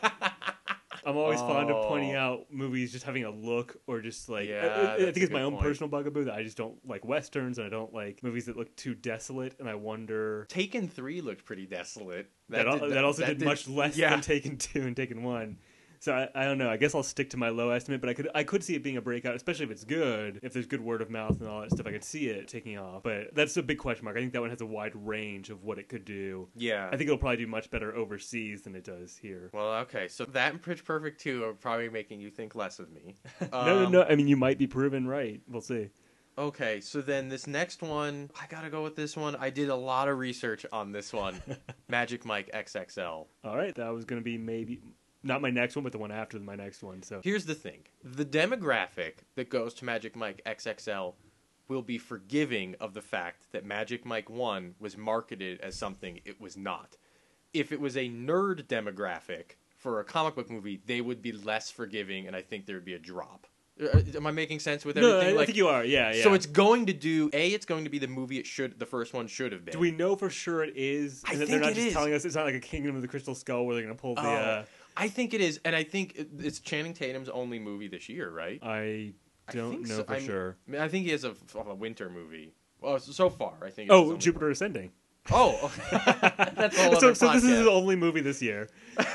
I'm always fond of pointing out movies just having a look or just like... I think it's my own personal bugaboo that I just don't like Westerns and I don't like movies that look too desolate, and I wonder... Taken 3 looked pretty desolate. That also did much less than Taken 2 and Taken 1. So I don't know. I guess I'll stick to my low estimate, but I could see it being a breakout, especially if it's good. If there's good word of mouth and all that stuff, I could see it taking off. But that's a big question mark. I think that one has a wide range of what it could do. Yeah. I think it'll probably do much better overseas than it does here. Well, okay. So that and Pitch Perfect 2 are probably making you think less of me. No. I mean, you might be proven right. We'll see. Okay, so then this next one, I gotta go with this one. I did a lot of research on this one. Magic Mike XXL. All right. That was going to be maybe... Not my next one, but the one after my next one. So here's the thing. The demographic that goes to Magic Mike XXL will be forgiving of the fact that Magic Mike 1 was marketed as something it was not. If it was a nerd demographic for a comic book movie, they would be less forgiving, and I think there would be a drop. Am I making sense with everything? No, I think you are. Yeah. So it's going to do... it's going to be the movie the first one should have been. Do we know for sure it is? I think they're not it just is. telling us it's not like a Kingdom of the Crystal Skull where they're going to pull the... I think it is, and I think it's Channing Tatum's only movie this year, right? I don't know for sure. I mean, I think he has a winter movie. Well, so far, I think. Jupiter Ascending. Oh, that's all. So this is his only movie this year.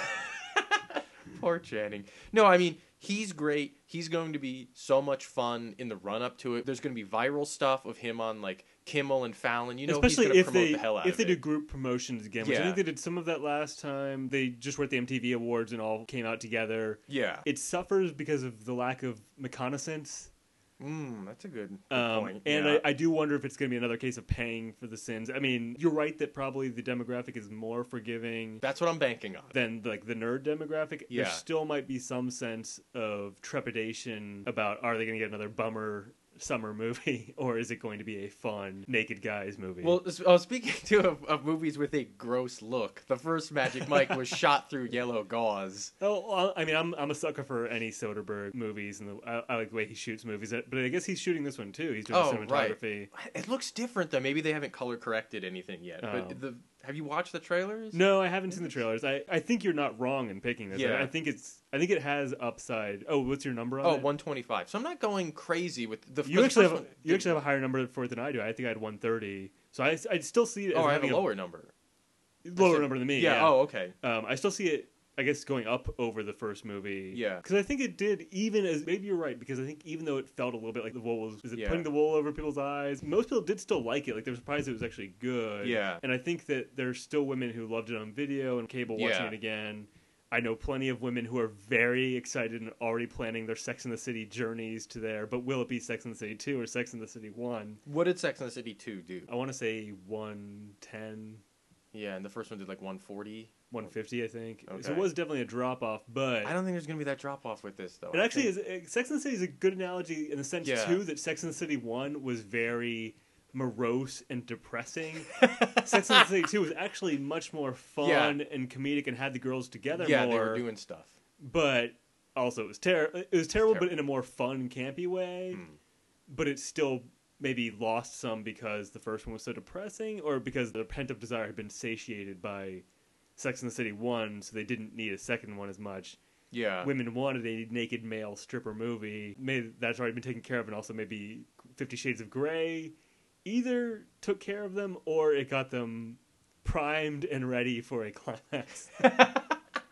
Poor Channing. No, I mean, he's great. He's going to be so much fun in the run-up to it. There's going to be viral stuff of him on, like, Kimmel and Fallon. You know, especially he's going to promote the hell out of it. If they do group promotions again, which I think they did some of that last time. They just were at the MTV Awards and all came out together. Yeah. It suffers because of the lack of reconnaissance. That's a good point. And yeah. I do wonder if it's going to be another case of paying for the sins. I mean, you're right that probably the demographic is more forgiving. That's what I'm banking on. Than like the nerd demographic. Yeah. There still might be some sense of trepidation about, are they going to get another bummer summer movie, or is it going to be a fun naked guys movie? Well, speaking too of movies with a gross look, the first Magic Mike was shot through yellow gauze. Oh, I mean, I'm a sucker for any Soderbergh movies, and I like the way he shoots movies. But I guess he's shooting this one too. He's doing cinematography. Right. It looks different though. Maybe they haven't color corrected anything yet. Oh. But have you watched the trailers? No, I haven't seen the trailers. I think you're not wrong in picking this. Yeah. I think it has upside. Oh, what's your number on it? 125. So I'm not going crazy with the. You actually have a higher number for it than I do. I think I had 130. So I'd still see it. As I have a lower number. Lower number than me. Yeah. Oh, okay. I still see it, I guess, going up over the first movie. Yeah. Because I think it did, even as... Maybe you're right, because I think even though it felt a little bit like the wool was... Is it putting the wool over people's eyes? Most people did still like it. Like, they were surprised it was actually good. Yeah. And I think that there's still women who loved it on video and cable watching it again. I know plenty of women who are very excited and already planning their Sex and the City journeys to there. But will it be Sex and the City 2 or Sex and the City 1? What did Sex and the City 2 do? I want to say 110... Yeah, and the first one did like 140. 150, I think. Okay. So it was definitely a drop-off, but... I don't think there's going to be that drop-off with this, though. It actually is... Sex and the City is a good analogy in the sense, too, that Sex and the City 1 was very morose and depressing. Sex and the City 2 was actually much more fun and comedic and had the girls together more. Yeah, they were doing stuff. But also, it was terrible, but in a more fun, campy way. But it still... maybe lost some because the first one was so depressing, or because their pent-up desire had been satiated by Sex and the City 1, so they didn't need a second one as much. Yeah. Women wanted a naked male stripper movie. Maybe that's already been taken care of, and also maybe 50 Shades of Grey either took care of them, or it got them primed and ready for a climax.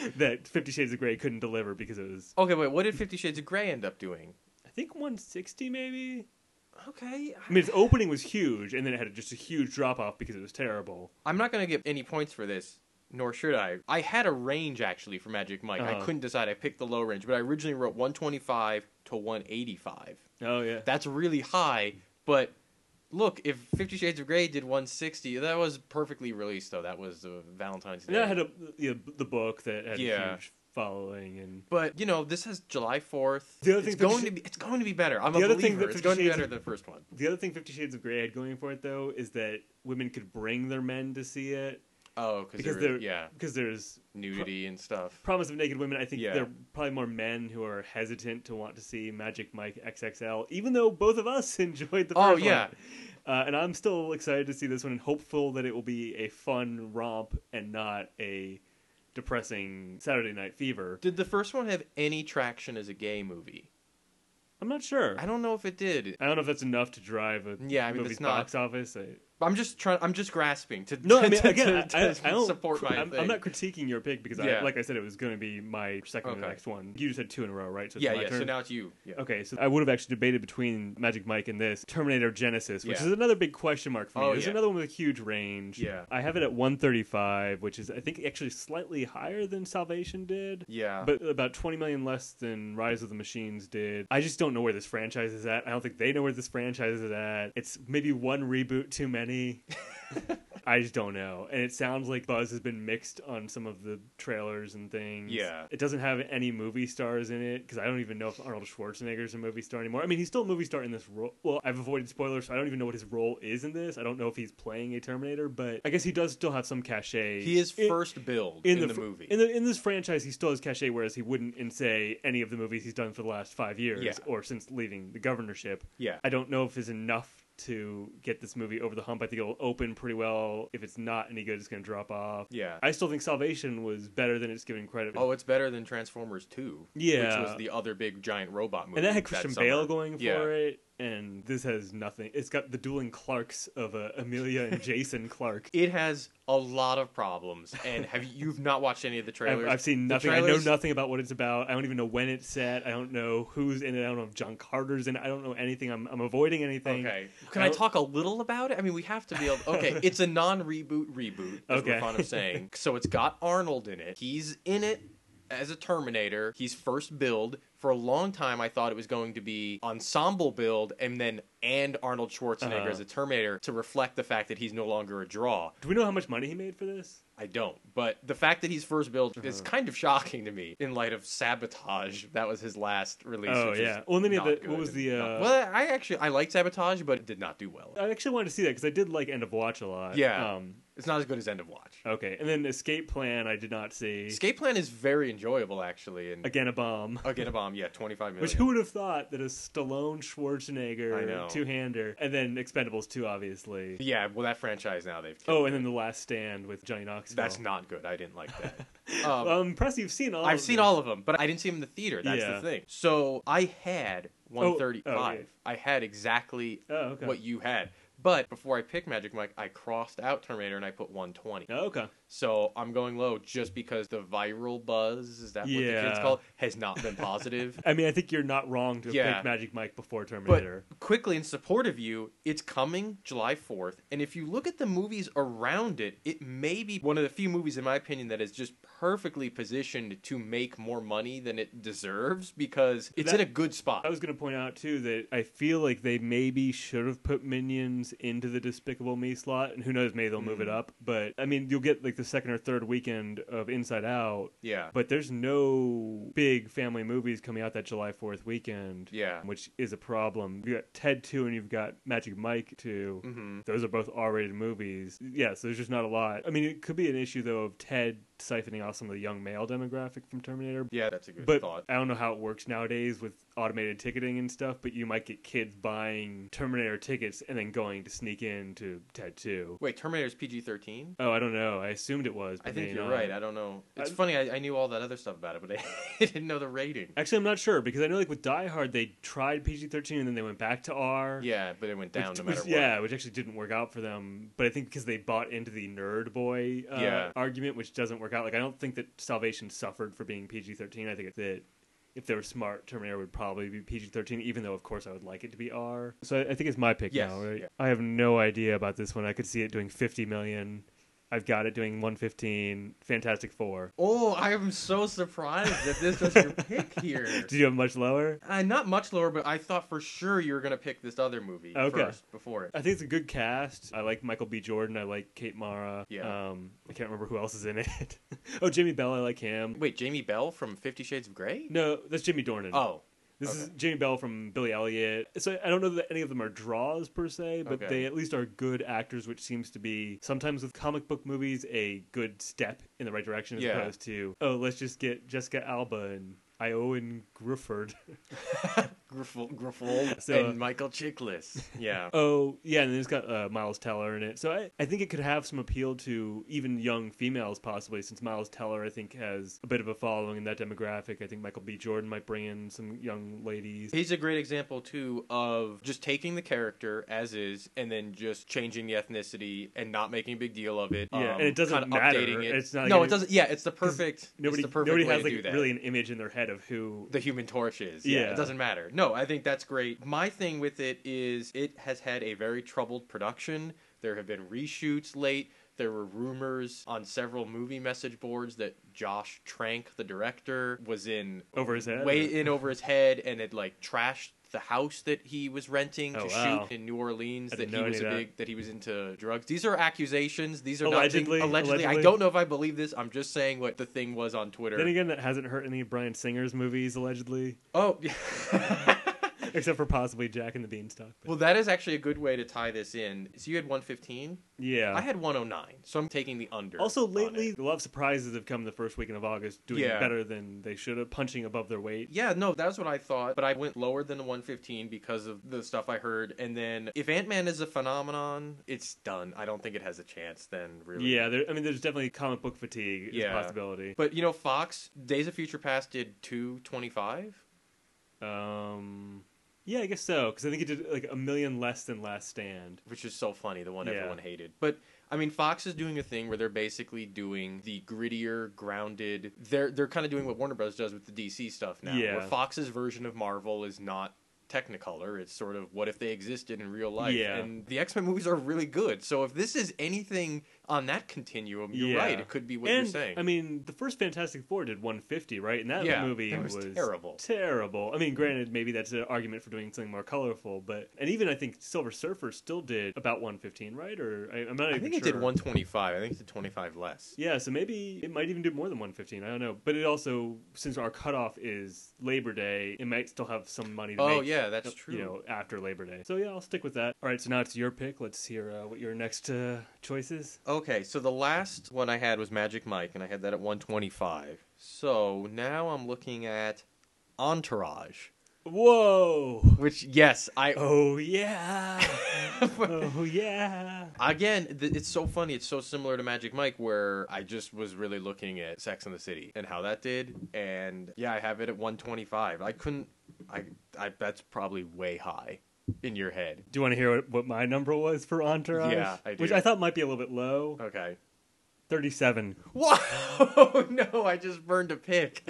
that 50 Shades of Grey couldn't deliver because it was, Okay, wait, what did 50 Shades of Grey end up doing? I think 160 maybe. Okay. I mean, its opening was huge, and then it had just a huge drop off because it was terrible. I'm not going to give any points for this, nor should I. I had a range, actually, for Magic Mike. I couldn't decide. I picked the low range, but I originally wrote 125 to 185. Oh, yeah. That's really high, but look, if 50 Shades of Grey did 160, that was perfectly released, though. That was Valentine's Day. And that had the book that had a Yeah. huge following. And But, you know, this has July 4th. The other thing It's going to be better. I'm a The other thing believer. that It's going to 50 be Shades better of- than the first one. the other thing 50 Shades of Grey had going for it, though, is that women could bring their men to see it. Oh, Because because there's nudity and stuff. Promise of Naked Women. I think Yeah. there are probably more men who are hesitant to want to see Magic Mike XXL, even though both of us enjoyed the first Oh, one. yeah. And I'm still excited to see this one and hopeful that it will be a fun romp and not a depressing Saturday Night Fever. Did the first one have any traction as a gay movie? I'm not sure. I don't know if it did. I don't know if that's enough to drive a Yeah, I mean, movie's it's not. box office. I'm just grasping to No, I mean, to- again, to I don't support my I'm thing. not critiquing your pick because, Yeah. like I said, it was going to be my second to the Okay. next one. You just had two in a row, right? So it's Yeah, my yeah. turn. So now it's you. Yeah. Okay, so I would have actually debated between Magic Mike and this Terminator Genesis, which Yeah. is another big question mark for me. Oh, There's yeah. another one with a huge range. Yeah. I have it at 135, which is I think actually slightly higher than Salvation did. Yeah. But about 20 million less than Rise of the Machines did. I just don't know where this franchise is at. I don't think they know where this franchise is at. It's maybe one reboot too many. I just don't know. And it sounds like buzz has been mixed on some of the trailers and things. Yeah. It doesn't have any movie stars in it because I don't even know if Arnold Schwarzenegger's a movie star anymore. I mean, he's still a movie star in this role. Well, I've avoided spoilers, so I don't even know what his role is in this. I don't know if he's playing a Terminator, but I guess he does still have some cachet. He is first build in the movie. In this franchise, he still has cachet, whereas he wouldn't in, say, any of the movies he's done for the last 5 years Yeah. or since leaving the governorship. Yeah. I don't know if it's enough to get this movie over the hump. I think it'll open pretty well. If it's not any good, it's going to drop off. Yeah. I still think Salvation was better than it's given credit. Oh, it's better than Transformers 2. Yeah. Which was the other big giant robot movie. And that had Christian summer. Bale going Yeah. for it, and this has nothing. It's got the dueling Clarks of Amelia and Jason Clark. It has a lot of problems, and you've not watched any of the trailers? I've seen The nothing. I know trailers- nothing about what it's about. I don't even know when it's set. I don't know who's in it. I don't know if John Carter's in it. I don't know anything. I'm avoiding anything. Okay. Can I talk a little about it? I mean, we have to be able. Okay, it's a non-reboot reboot. As Okay. we're fond of saying. So it's got Arnold in it. He's in it as a Terminator. He's first build. For a long time, I thought it was going to be ensemble build, and Arnold Schwarzenegger as a Terminator to reflect the fact that he's no longer a draw. Do we know how much money he made for this? I don't. But the fact that he's first build is kind of shocking to me in light of Sabotage. That was his last release. Oh, which yeah. is Well, and then he not had the- good what was and the, not- Well, I liked Sabotage, but it did not do well. I actually wanted to see that because I did like End of Watch a lot. Yeah. It's not as good as End of Watch. Okay, and then Escape Plan I did not see. Escape Plan is very enjoyable, actually. And Again, a bomb. Again, a bomb. Yeah, 25 million. Which who would have thought that a Stallone I Schwarzenegger know. two-hander, and then Expendables 2, obviously. Yeah, well, that franchise now they've. killed Oh, and it. then The Last Stand with Johnny Knoxville. That's not good. I didn't like that. Impressive. You've seen all. I've of seen them. all of them, but I didn't see them in the theater. That's Yeah. the thing. So I had 135. yeah. I had exactly Oh, okay. what you had. But before I picked Magic Mike, I crossed out Terminator and I put 120. Oh, okay. So I'm going low just because the viral buzz, is that what the kids Yeah. call it, has not been positive. I mean, I think you're not wrong to have Yeah. picked Magic Mike before But Terminator. quickly, in support of you, it's coming July 4th. And if you look at the movies around it, it may be one of the few movies, in my opinion, that is just perfectly positioned to make more money than it deserves because it's in a good spot. I was going to point out, too, that I feel like they maybe should have put Minions into the Despicable Me slot. And who knows, maybe they'll move it up. But, I mean, you'll get like the second or third weekend of Inside Out. Yeah. But there's no big family movies coming out that July 4th weekend. Yeah. Which is a problem. You've got Ted 2 and you've got Magic Mike 2. Mm-hmm. Those are both R-rated movies. Yeah, so there's just not a lot. I mean, it could be an issue, though, of Ted siphoning off some of the young male demographic from Terminator. Yeah, that's a good But thought. I don't know how it works nowadays with automated ticketing and stuff, but you might get kids buying Terminator tickets and then going to sneak into Ted 2. Wait, Terminator's PG-13? Oh, I don't know. I assumed it was. I But think maybe you're not. right. I don't know. It's funny. I knew all that other stuff about it, but I didn't know the rating. Actually, I'm not sure because I know, like with Die Hard, they tried PG-13 and then they went back to R. Yeah, but it went down Which no matter was- what. Yeah, which actually didn't work out for them. But I think because they bought into the nerd boy Yeah. argument, which doesn't work work out. Like, I don't think that Salvation suffered for being PG-13. I think that if they were smart, Terminator would probably be PG-13, even though, of course, I would like it to be R. So I think it's my pick now, right? Yeah. I have no idea about this one. I could see it doing 50 million. I've got it doing 115. Fantastic Four. Oh, I am so surprised that this was your pick here. Did you have much lower? Not much lower, but I thought for sure you were going to pick this other movie first before it. I think it's a good cast. I like Michael B. Jordan. I like Kate Mara. Yeah. I can't remember who else is in it. Oh, Jamie Bell. I like him. Wait, Jamie Bell from 50 Shades of Grey? No, that's Jimmy Dornan. Oh. This is Jamie Bell from Billy Elliot. So I don't know that any of them are draws per se, but they at least are good actors, which seems to be sometimes with comic book movies a good step in the right direction as opposed to, oh, let's just get Jessica Alba and Ioan Gruffudd. Gruffudd and Michael Chiklis. Yeah. Oh, yeah, and then it's got Miles Teller in it. So I think it could have some appeal to even young females, possibly, since Miles Teller, I think, has a bit of a following in that demographic. I think Michael B. Jordan might bring in some young ladies. He's a great example, too, of just taking the character as is and then just changing the ethnicity and not making a big deal of it. Yeah, and it doesn't matter. Updating it. It's not no, it doesn't. Yeah, it's the perfect Nobody way has to do that. really an image in their head of who the Human Torch is. Yeah. It doesn't matter. No, I think that's great. My thing with it is it has had a very troubled production. There have been reshoots late. There were rumors on several movie message boards that Josh Trank, the director, was in over his head, over his head, and had like trashed the house that he was renting to shoot in New Orleans. That he was into drugs. These are accusations. These are allegedly. I don't know if I believe this. I'm just saying what the thing was on Twitter. Then again, that hasn't hurt any of Bryan Singer's movies, allegedly. Oh. Except for possibly Jack and the Beanstalk. Well, that is actually a good way to tie this in. So you had 115? Yeah. I had 109, so I'm taking the under. Also, lately, a lot of surprises have come the first weekend of August, doing better than they should have, punching above their weight. Yeah, no, that's what I thought, but I went lower than the 115 because of the stuff I heard. And then if Ant-Man is a phenomenon, it's done. I don't think it has a chance then, really. Yeah, there's definitely comic book fatigue is a possibility. But, Fox, Days of Future Past did 225? Yeah, I guess so, because I think it did like 1 million less than Last Stand. Which is so funny, the one everyone hated. But, Fox is doing a thing where they're basically doing the grittier, grounded... They're kind of doing what Warner Bros. Does with the DC stuff now. Yeah. Where Fox's version of Marvel is not Technicolor. It's sort of what if they existed in real life. Yeah. And the X-Men movies are really good. So if this is anything on that continuum, you're right. It could be what you're saying. I mean, the first Fantastic Four did 150, right? And that movie was terrible. Terrible. I mean, granted, maybe that's an argument for doing something more colorful, and even I think Silver Surfer still did about 115, right? Or I'm not even sure. I think it did 125. I think it did 25 less. Yeah, so maybe it might even do more than 115. I don't know. But it also, since our cutoff is Labor Day, it might still have some money to make. Oh, yeah, that's true. After Labor Day. So yeah, I'll stick with that. All right, so now it's your pick. Let's hear what your next choice is. Okay, so the last one I had was Magic Mike, and I had that at 125. So now I'm looking at Entourage. Whoa! Which, yes, Oh, yeah! Oh, yeah! Again, it's so funny. It's so similar to Magic Mike, where I just was really looking at Sex and the City and how that did. And, yeah, I have it at 125. That's probably way high in your head. Do you want to hear what my number was for Entourage? Yeah, I do. Which I thought might be a little bit low. Okay. 37. Whoa! No, I just burned a pick.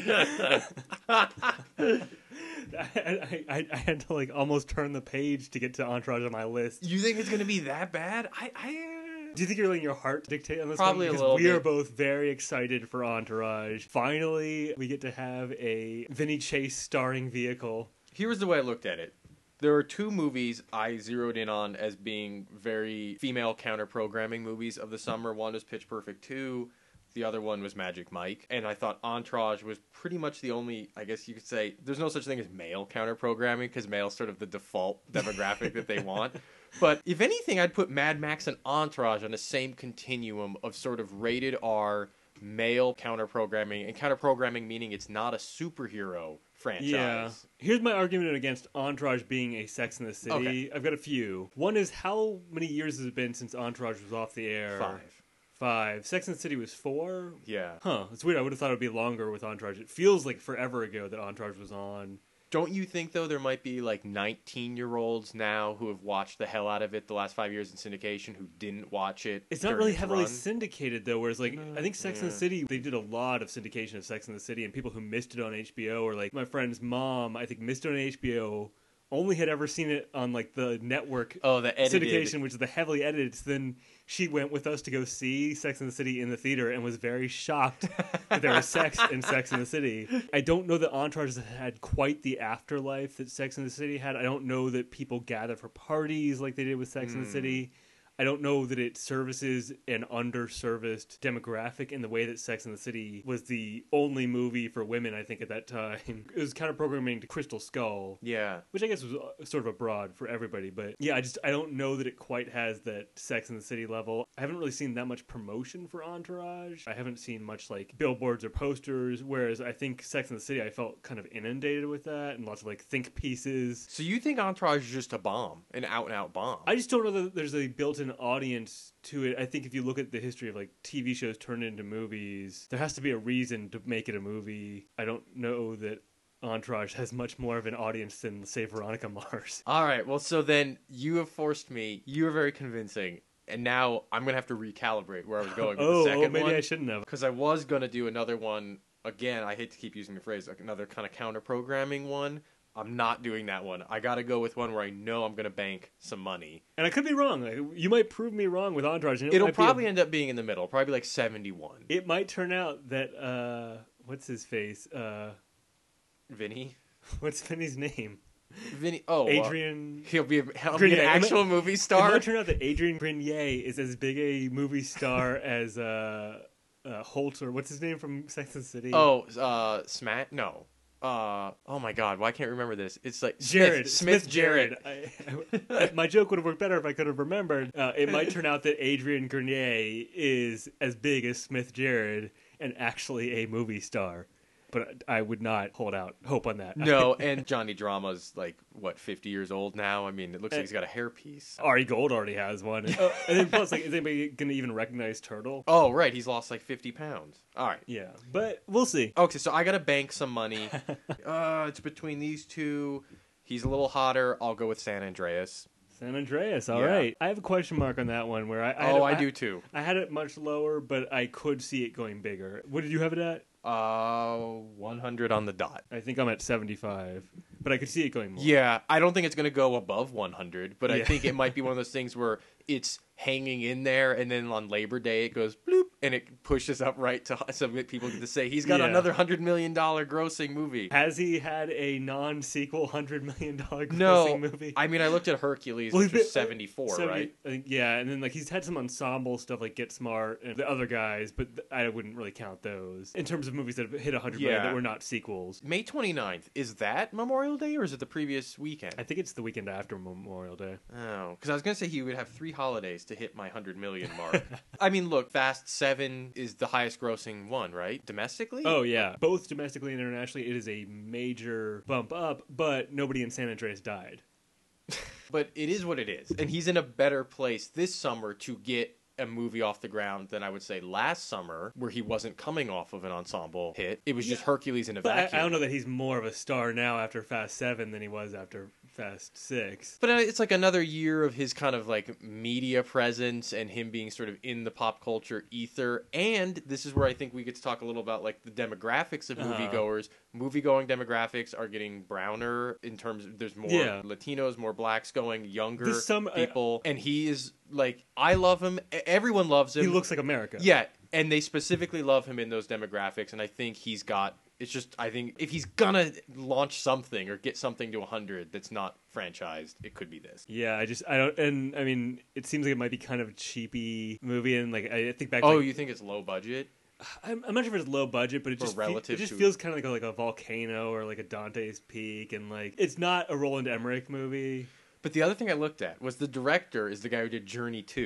I had to almost turn the page to get to Entourage on my list. You think it's going to be that bad? Do you think you're letting your heart dictate on this Probably one? Because a little we are both very excited for Entourage. Finally, we get to have a Vinny Chase starring vehicle. Here's the way I looked at it. There are two movies I zeroed in on as being very female counter-programming movies of the summer. One was Pitch Perfect 2. The other one was Magic Mike. And I thought Entourage was pretty much the only, I guess you could say, there's no such thing as male counter-programming because male's sort of the default demographic that they want. But if anything, I'd put Mad Max and Entourage on the same continuum of sort of rated R male counter-programming. And counter-programming meaning it's not a superhero franchise. Yeah. Here's my argument against Entourage being a Sex and the City. Okay. I've got a few. One is, how many years has it been since Entourage was off the air? 5. Sex and the City was 4? Yeah. Huh. It's weird. I would have thought it would be longer with Entourage. It feels like forever ago that Entourage was on. Don't you think, though, there might be like 19-year-olds now who have watched the hell out of it the last 5 years in syndication who didn't watch it? It's not during really its heavily run? syndicated, though, whereas, like, I think Sex and the City, they did a lot of syndication of Sex and the City, and people who missed it on HBO, or, like, my friend's mom, I think, missed it on HBO, only had ever seen it on, like, the network Oh, the edited. syndication, which is the heavily edited. So then she went with us to go see Sex and the City in the theater and was very shocked that there was sex in Sex and the City. I don't know that Entourage has had quite the afterlife that Sex and the City had. I don't know that people gather for parties like they did with Sex and the City. I don't know that it services an underserviced demographic in the way that Sex and the City was the only movie for women, I think, at that time. It was kind of programming to Crystal Skull. Yeah. Which I guess was sort of abroad for everybody. But yeah, I don't know that it quite has that Sex and the City level. I haven't really seen that much promotion for Entourage. I haven't seen much like billboards or posters, whereas I think Sex and the City, I felt kind of inundated with that and lots of like think pieces. So you think Entourage is just a bomb, an out-and-out bomb? I just don't know that there's a built-in audience to it. I think if you look at the history of like TV shows turned into movies, there has to be a reason to make it a movie. I don't know that Entourage has much more of an audience than, say, Veronica Mars. All right, well, so then you have forced me. You are very convincing. And now I'm going to have to recalibrate where I was going with the second maybe one. I shouldn't have. Because I was going to do another one. Again, I hate to keep using the phrase, like another kind of counter-programming one. I'm not doing that one. I got to go with one where I know I'm going to bank some money. And I could be wrong. Like, you might prove me wrong with Entourage. And It'll probably end up being in the middle. Probably like 71. It might turn out that, what's his face? Vinny? What's Vinny's name? Vinny. Oh, Adrian. He'll be an Grenier. actual movie star. It might turn out that Adrian Grenier is as big a movie star as Holt, or what's his name from Sex and the City? Oh, Smack? No. Oh my God, why can't I remember this? It's like Jared. Smith Jared. My joke would have worked better if I could have remembered. It might turn out that Adrian Grenier is as big as Smith Jared and actually a movie star. But I would not hold out hope on that. No, and Johnny Drama's like, what, 50 years old now? I mean, it looks like he's got a hairpiece. Ari Gold already has one. And then plus, like, is anybody going to even recognize Turtle? Oh, right, he's lost like 50 pounds. All right. Yeah, but we'll see. Okay, so I got to bank some money. It's between these two. He's a little hotter. I'll go with San Andreas. San Andreas, all Yeah. right. I have a question mark on that one where I do too. I had it much lower, but I could see it going bigger. What did you have it at? 100 on the dot. I think I'm at 75, but I could see it going more. Yeah, I don't think it's going to go above 100, but I Yeah. think it might be one of those things where it's hanging in there, and then on Labor Day it goes bloop, and it pushes up right to some people get to say he's got Yeah. another $100 million grossing movie. Has he had a non-sequel $100 million grossing No, movie? I mean I looked at Hercules, Well, which he's was been- 74, 70 right? I think, yeah, and then like he's had some ensemble stuff like Get Smart and the other guys, but I wouldn't really count those in terms of movies that have hit 100 million Yeah. that were not sequels. May 29th, is that Memorial Day or is it the previous weekend? I think it's the weekend after Memorial Day. Oh, because I was going to say he would have 3 holidays to hit my 100 million mark. I mean, look, Fast 7 is the highest grossing one, right? Domestically? Oh yeah, both domestically and internationally, it is a major bump up. But nobody in San Andreas died. But it is what it is. And he's in a better place this summer to get a movie off the ground than I would say last summer, where he wasn't coming off of an ensemble hit. It was just Hercules in a But vacuum. I don't know that he's more of a star now after Fast 7 than he was after Fast 6. But it's like another year of his kind of like media presence and him being sort of in the pop culture ether. And this is where I think we get to talk a little about like the demographics of moviegoers. Movie-going demographics are getting browner in terms of there's more Latinos, more blacks going, younger This summer- people. And he is like, I love him. Everyone loves him. He looks like America. Yeah, and they specifically love him in those demographics, and I think he's got. It's just I think if he's gonna launch something or get something to 100 that's not franchised, it could be this. Yeah, I don't, and I mean, it seems like it might be kind of a cheapy movie, and like I think back. Oh, like, you think it's low budget? I'm not sure if it's low budget, but it Or just relative it just to- feels kind of like a Volcano or like a Dante's Peak, and like it's not a Roland Emmerich movie. But the other thing I looked at was the director is the guy who did Journey 2.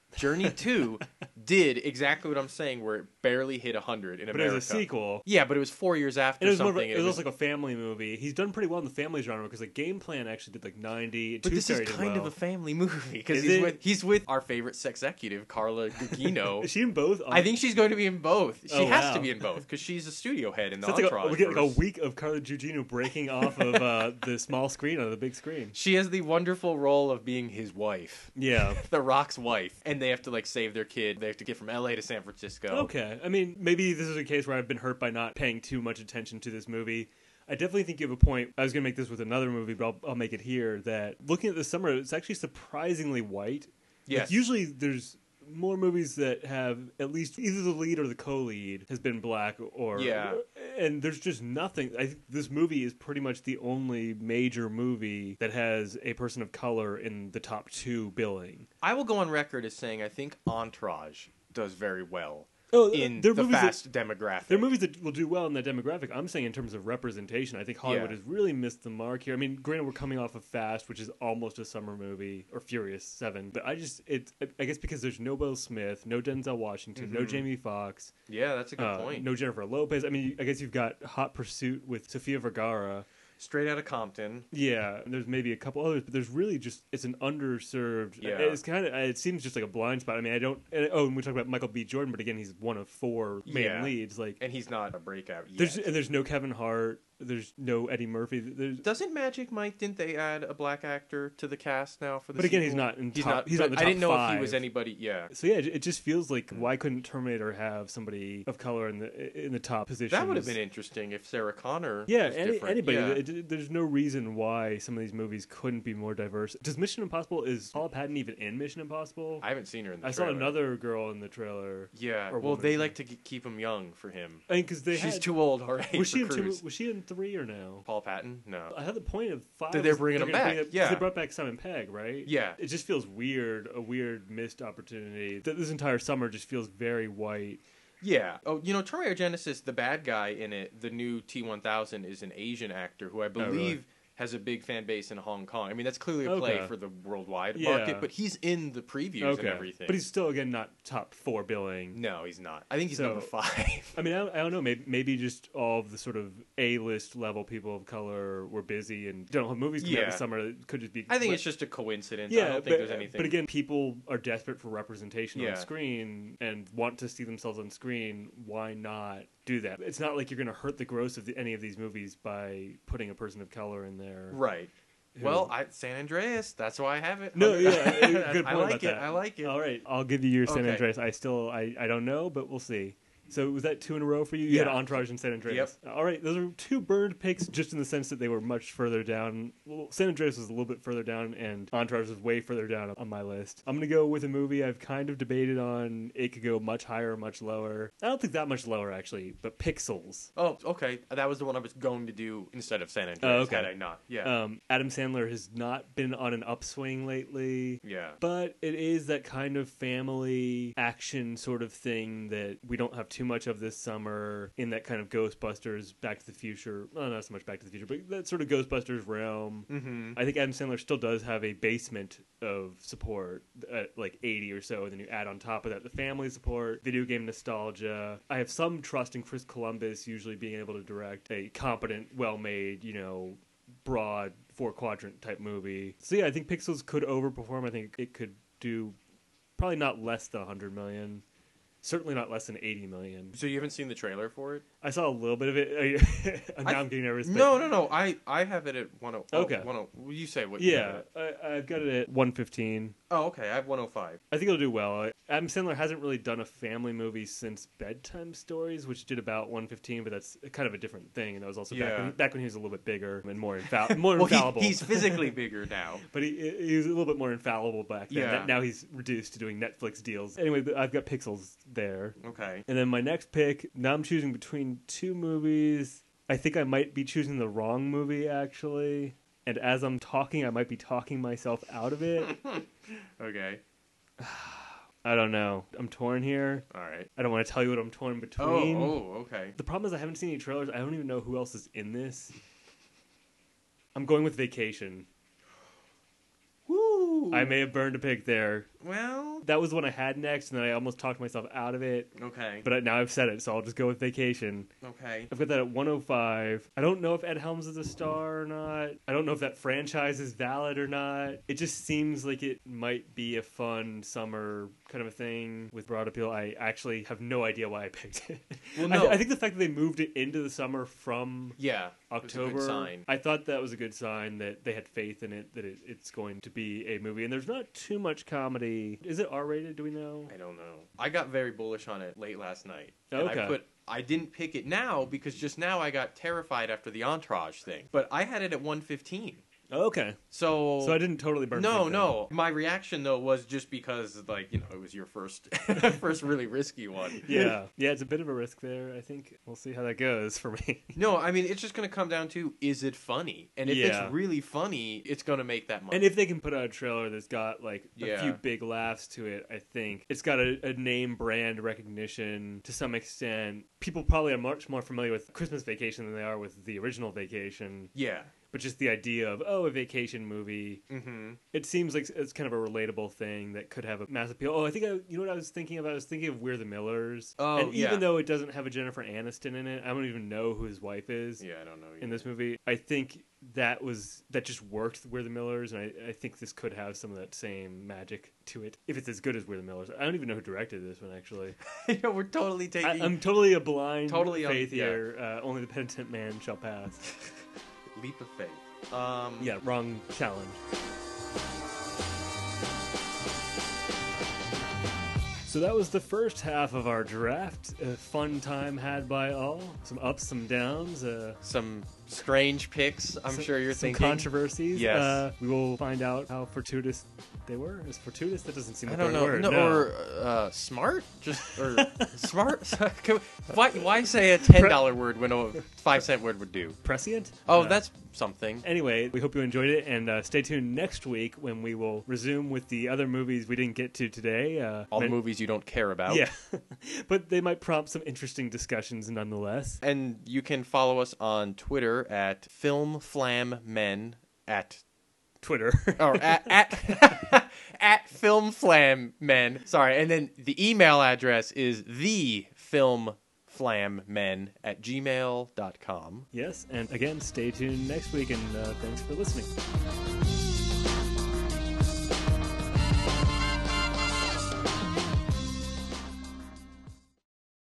Journey 2 did exactly what I'm saying, where it barely hit 100 in But America. it was a sequel. Yeah, but it was 4 years after And it was, something. it was also like a family movie. He's done pretty well in the family genre because like Game Plan actually did like 90. But this is kind of a family movie because he's with our favorite sexecutive, Carla Gugino. Is she in both? I think she's going to be in both. She has to wow. be in both because she's a studio head in the so Entourage. we get like a week of Carla Gugino breaking off of the small screen onto the big screen. She has the wonderful role of being his wife. Yeah. The Rock's wife. And they have to like save their kid. They have to get from LA to San Francisco. Okay. I mean, maybe this is a case where I've been hurt by not paying too much attention to this movie. I definitely think you have a point. I was going to make this with another movie, but I'll make it here. That looking at the summer, it's actually surprisingly white. Yes. Like, usually there's more movies that have at least either the lead or the co-lead has been black or... Yeah. And there's just nothing. I think this movie is pretty much the only major movie that has a person of color in the top 2 billing. I will go on record as saying I think Entourage does very well in they're the movies fast demographic. There are movies that will do well in that demographic. I'm saying in terms of representation, I think Hollywood has really missed the mark here. I mean, granted, we're coming off of Fast, which is almost a summer movie, or Furious 7. But I guess because there's no Will Smith, no Denzel Washington, no Jamie Foxx. Yeah, that's a good point. No Jennifer Lopez. I mean, I guess you've got Hot Pursuit with Sofia Vergara. Straight Outta Compton. Yeah, there's maybe a couple others, but there's really just, it's an underserved, it's kind of, it seems just like a blind spot. I mean, and we talk about Michael B. Jordan, but again, he's one of 4 main leads. Like, and he's not a breakout yet. There's no Kevin Hart, there's no Eddie Murphy. Doesn't Magic Mike, didn't they add a black actor to the cast now for the But again, sequel? he's not in the top 5. I didn't know if he was anybody, So yeah, it just feels like, why couldn't Terminator have somebody of color in the top position? That would have been interesting if Sarah Connor was different. Anybody. Yeah. There's no reason why some of these movies couldn't be more diverse. Does Mission Impossible, is Paula Patton even in Mission Impossible? I haven't seen her in the trailer. I saw another girl in the trailer. Yeah, well, they like to keep him young for him. I mean, because she's too old already. Was she in 3 or no? Paula Patton? No. I had the point of 5. They're bringing him back. They brought back Simon Pegg, right? Yeah. It just feels weird, a weird missed opportunity. This entire summer just feels very white. Yeah. Oh, Terminator Genisys, the bad guy in it, the new T-1000, is an Asian actor who I believe has a big fan base in Hong Kong. I mean, that's clearly a play for the worldwide market, but he's in the previews and everything. But he's still, again, not top 4 billing. No, he's not. I think he's number 5. I mean, I don't know. Maybe just all of the sort of A-list level people of color were busy and don't have movies coming out this summer. It could just be... I think it's just a coincidence. Yeah, I don't think there's anything... But again, people are desperate for representation on screen and want to see themselves on screen. Why not do that? It's not like you're going to hurt the gross of any of these movies by putting a person of color in there. Right. Well, San Andreas, that's why I have it. No, yeah, good point I like about it. that. I like it. All right, I'll give you your San Andreas. I don't know, but we'll see. So was that 2 in a row for you? You had Entourage and San Andreas. Yep. All right, those are 2 burned picks just in the sense that they were much further down. Well, San Andreas was a little bit further down, and Entourage was way further down on my list. I'm going to go with a movie I've kind of debated on. It could go much higher or much lower. I don't think that much lower, actually, but Pixels. Oh, okay. That was the one I was going to do instead of San Andreas, had I not. Yeah. Adam Sandler has not been on an upswing lately. Yeah. But it is that kind of family action sort of thing that we don't have too much of this summer. In that kind of Ghostbusters, Back to the Future, well, not so much Back to the Future, but that sort of Ghostbusters realm. Mm-hmm. I think Adam Sandler still does have a basement of support at like 80 or so, and then you add on top of that the family support, video game nostalgia. I have some trust in Chris Columbus usually being able to direct a competent, well-made, broad 4-quadrant type movie. So yeah, I think Pixels could overperform. I think it could do probably not less than 100 million. Certainly not less than 80 million. So you haven't seen the trailer for it? I saw a little bit of it. I'm getting nervous. No. I have it at 10. Okay. 10. You say what? Yeah, I've got it at 115. Oh, okay. I have 105. I think it'll do well. Adam Sandler hasn't really done a family movie since Bedtime Stories, which did about 115, but that's kind of a different thing. And that was also back when he was a little bit bigger and more infallible. He's physically bigger now. But he was a little bit more infallible back then. Yeah. Now he's reduced to doing Netflix deals. Anyway, I've got Pixels there. Okay. And then my next pick, now I'm choosing between 2 movies. I think I might be choosing the wrong movie, actually. And as I'm talking, I might be talking myself out of it. Okay. I don't know. I'm torn here. All right. I don't want to tell you what I'm torn between. Oh, okay. The problem is I haven't seen any trailers. I don't even know who else is in this. I'm going with Vacation. Woo! I may have burned a pig there. Well, That was the one I had next, and then I almost talked myself out of it. okay. But now I've said it, so I'll just go with Vacation. Okay. I've got that at 105. I don't know if Ed Helms is a star or not. I don't know if that franchise is valid or not. It just seems like it might be a fun summer kind of a thing with broad appeal. I actually have no idea why I picked it. Well, no. I think the fact that they moved it into the summer from Yeah. It was a October, good sign. I thought that was a good sign that they had faith in it, that it's going to be a movie. And there's not too much comedy. Is it R-rated? Do we know? I don't know. I got very bullish on it late last night. Okay. And I didn't pick it now because just now I got terrified after the Entourage thing. But I had it at 115. Okay. So So I didn't totally burn. No. My reaction though was just because, like, it was your first really risky one. Yeah, it's a bit of a risk there. I think we'll see how that goes for me. No, I mean, it's just going to come down to, is it funny? And if Yeah. it's really funny, it's going to make that money. And if they can put out a trailer that's got like a Yeah. few big laughs to it, I think it's got a name brand recognition to some extent. People probably are much more familiar with Christmas Vacation than they are with the original Vacation. Yeah. But just the idea of, a vacation movie, Mm-hmm. it seems like it's kind of a relatable thing that could have a mass appeal. Oh, you know what I was thinking of? I was thinking of We're the Millers. Oh, and yeah. even though it doesn't have a Jennifer Aniston in it, I don't even know who his wife is Yeah, I don't know. in this movie. I think that just worked, We're the Millers, and I think this could have some of that same magic to it if it's as good as We're the Millers. I don't even know who directed this one, actually. Yeah, we're totally taking I'm totally a blind Totally faith yeah. here. Only the penitent man shall pass. leap of faith. Yeah, wrong challenge. So that was the first half of our draft. A fun time had by all. Some ups, some downs. Some strange picks, I'm sure you're some thinking. controversies. Yes. We will find out how fortuitous they were. Is fortuitous? That doesn't seem I like don't the know. word. No, No. or smart? Just or smart? Why say a $10 word when a 5-cent word would do? Prescient? Oh, that's something. Anyway, we hope you enjoyed it, and stay tuned next week when we will resume with the other movies we didn't get to today. All the movies you don't care about. Yeah, but they might prompt some interesting discussions nonetheless. And you can follow us on Twitter at FilmFlamMen at Twitter. or at FilmFlamMen. Sorry, and then the email address is thefilmflammen@gmail.com. Yes, and again, stay tuned next week, and thanks for listening.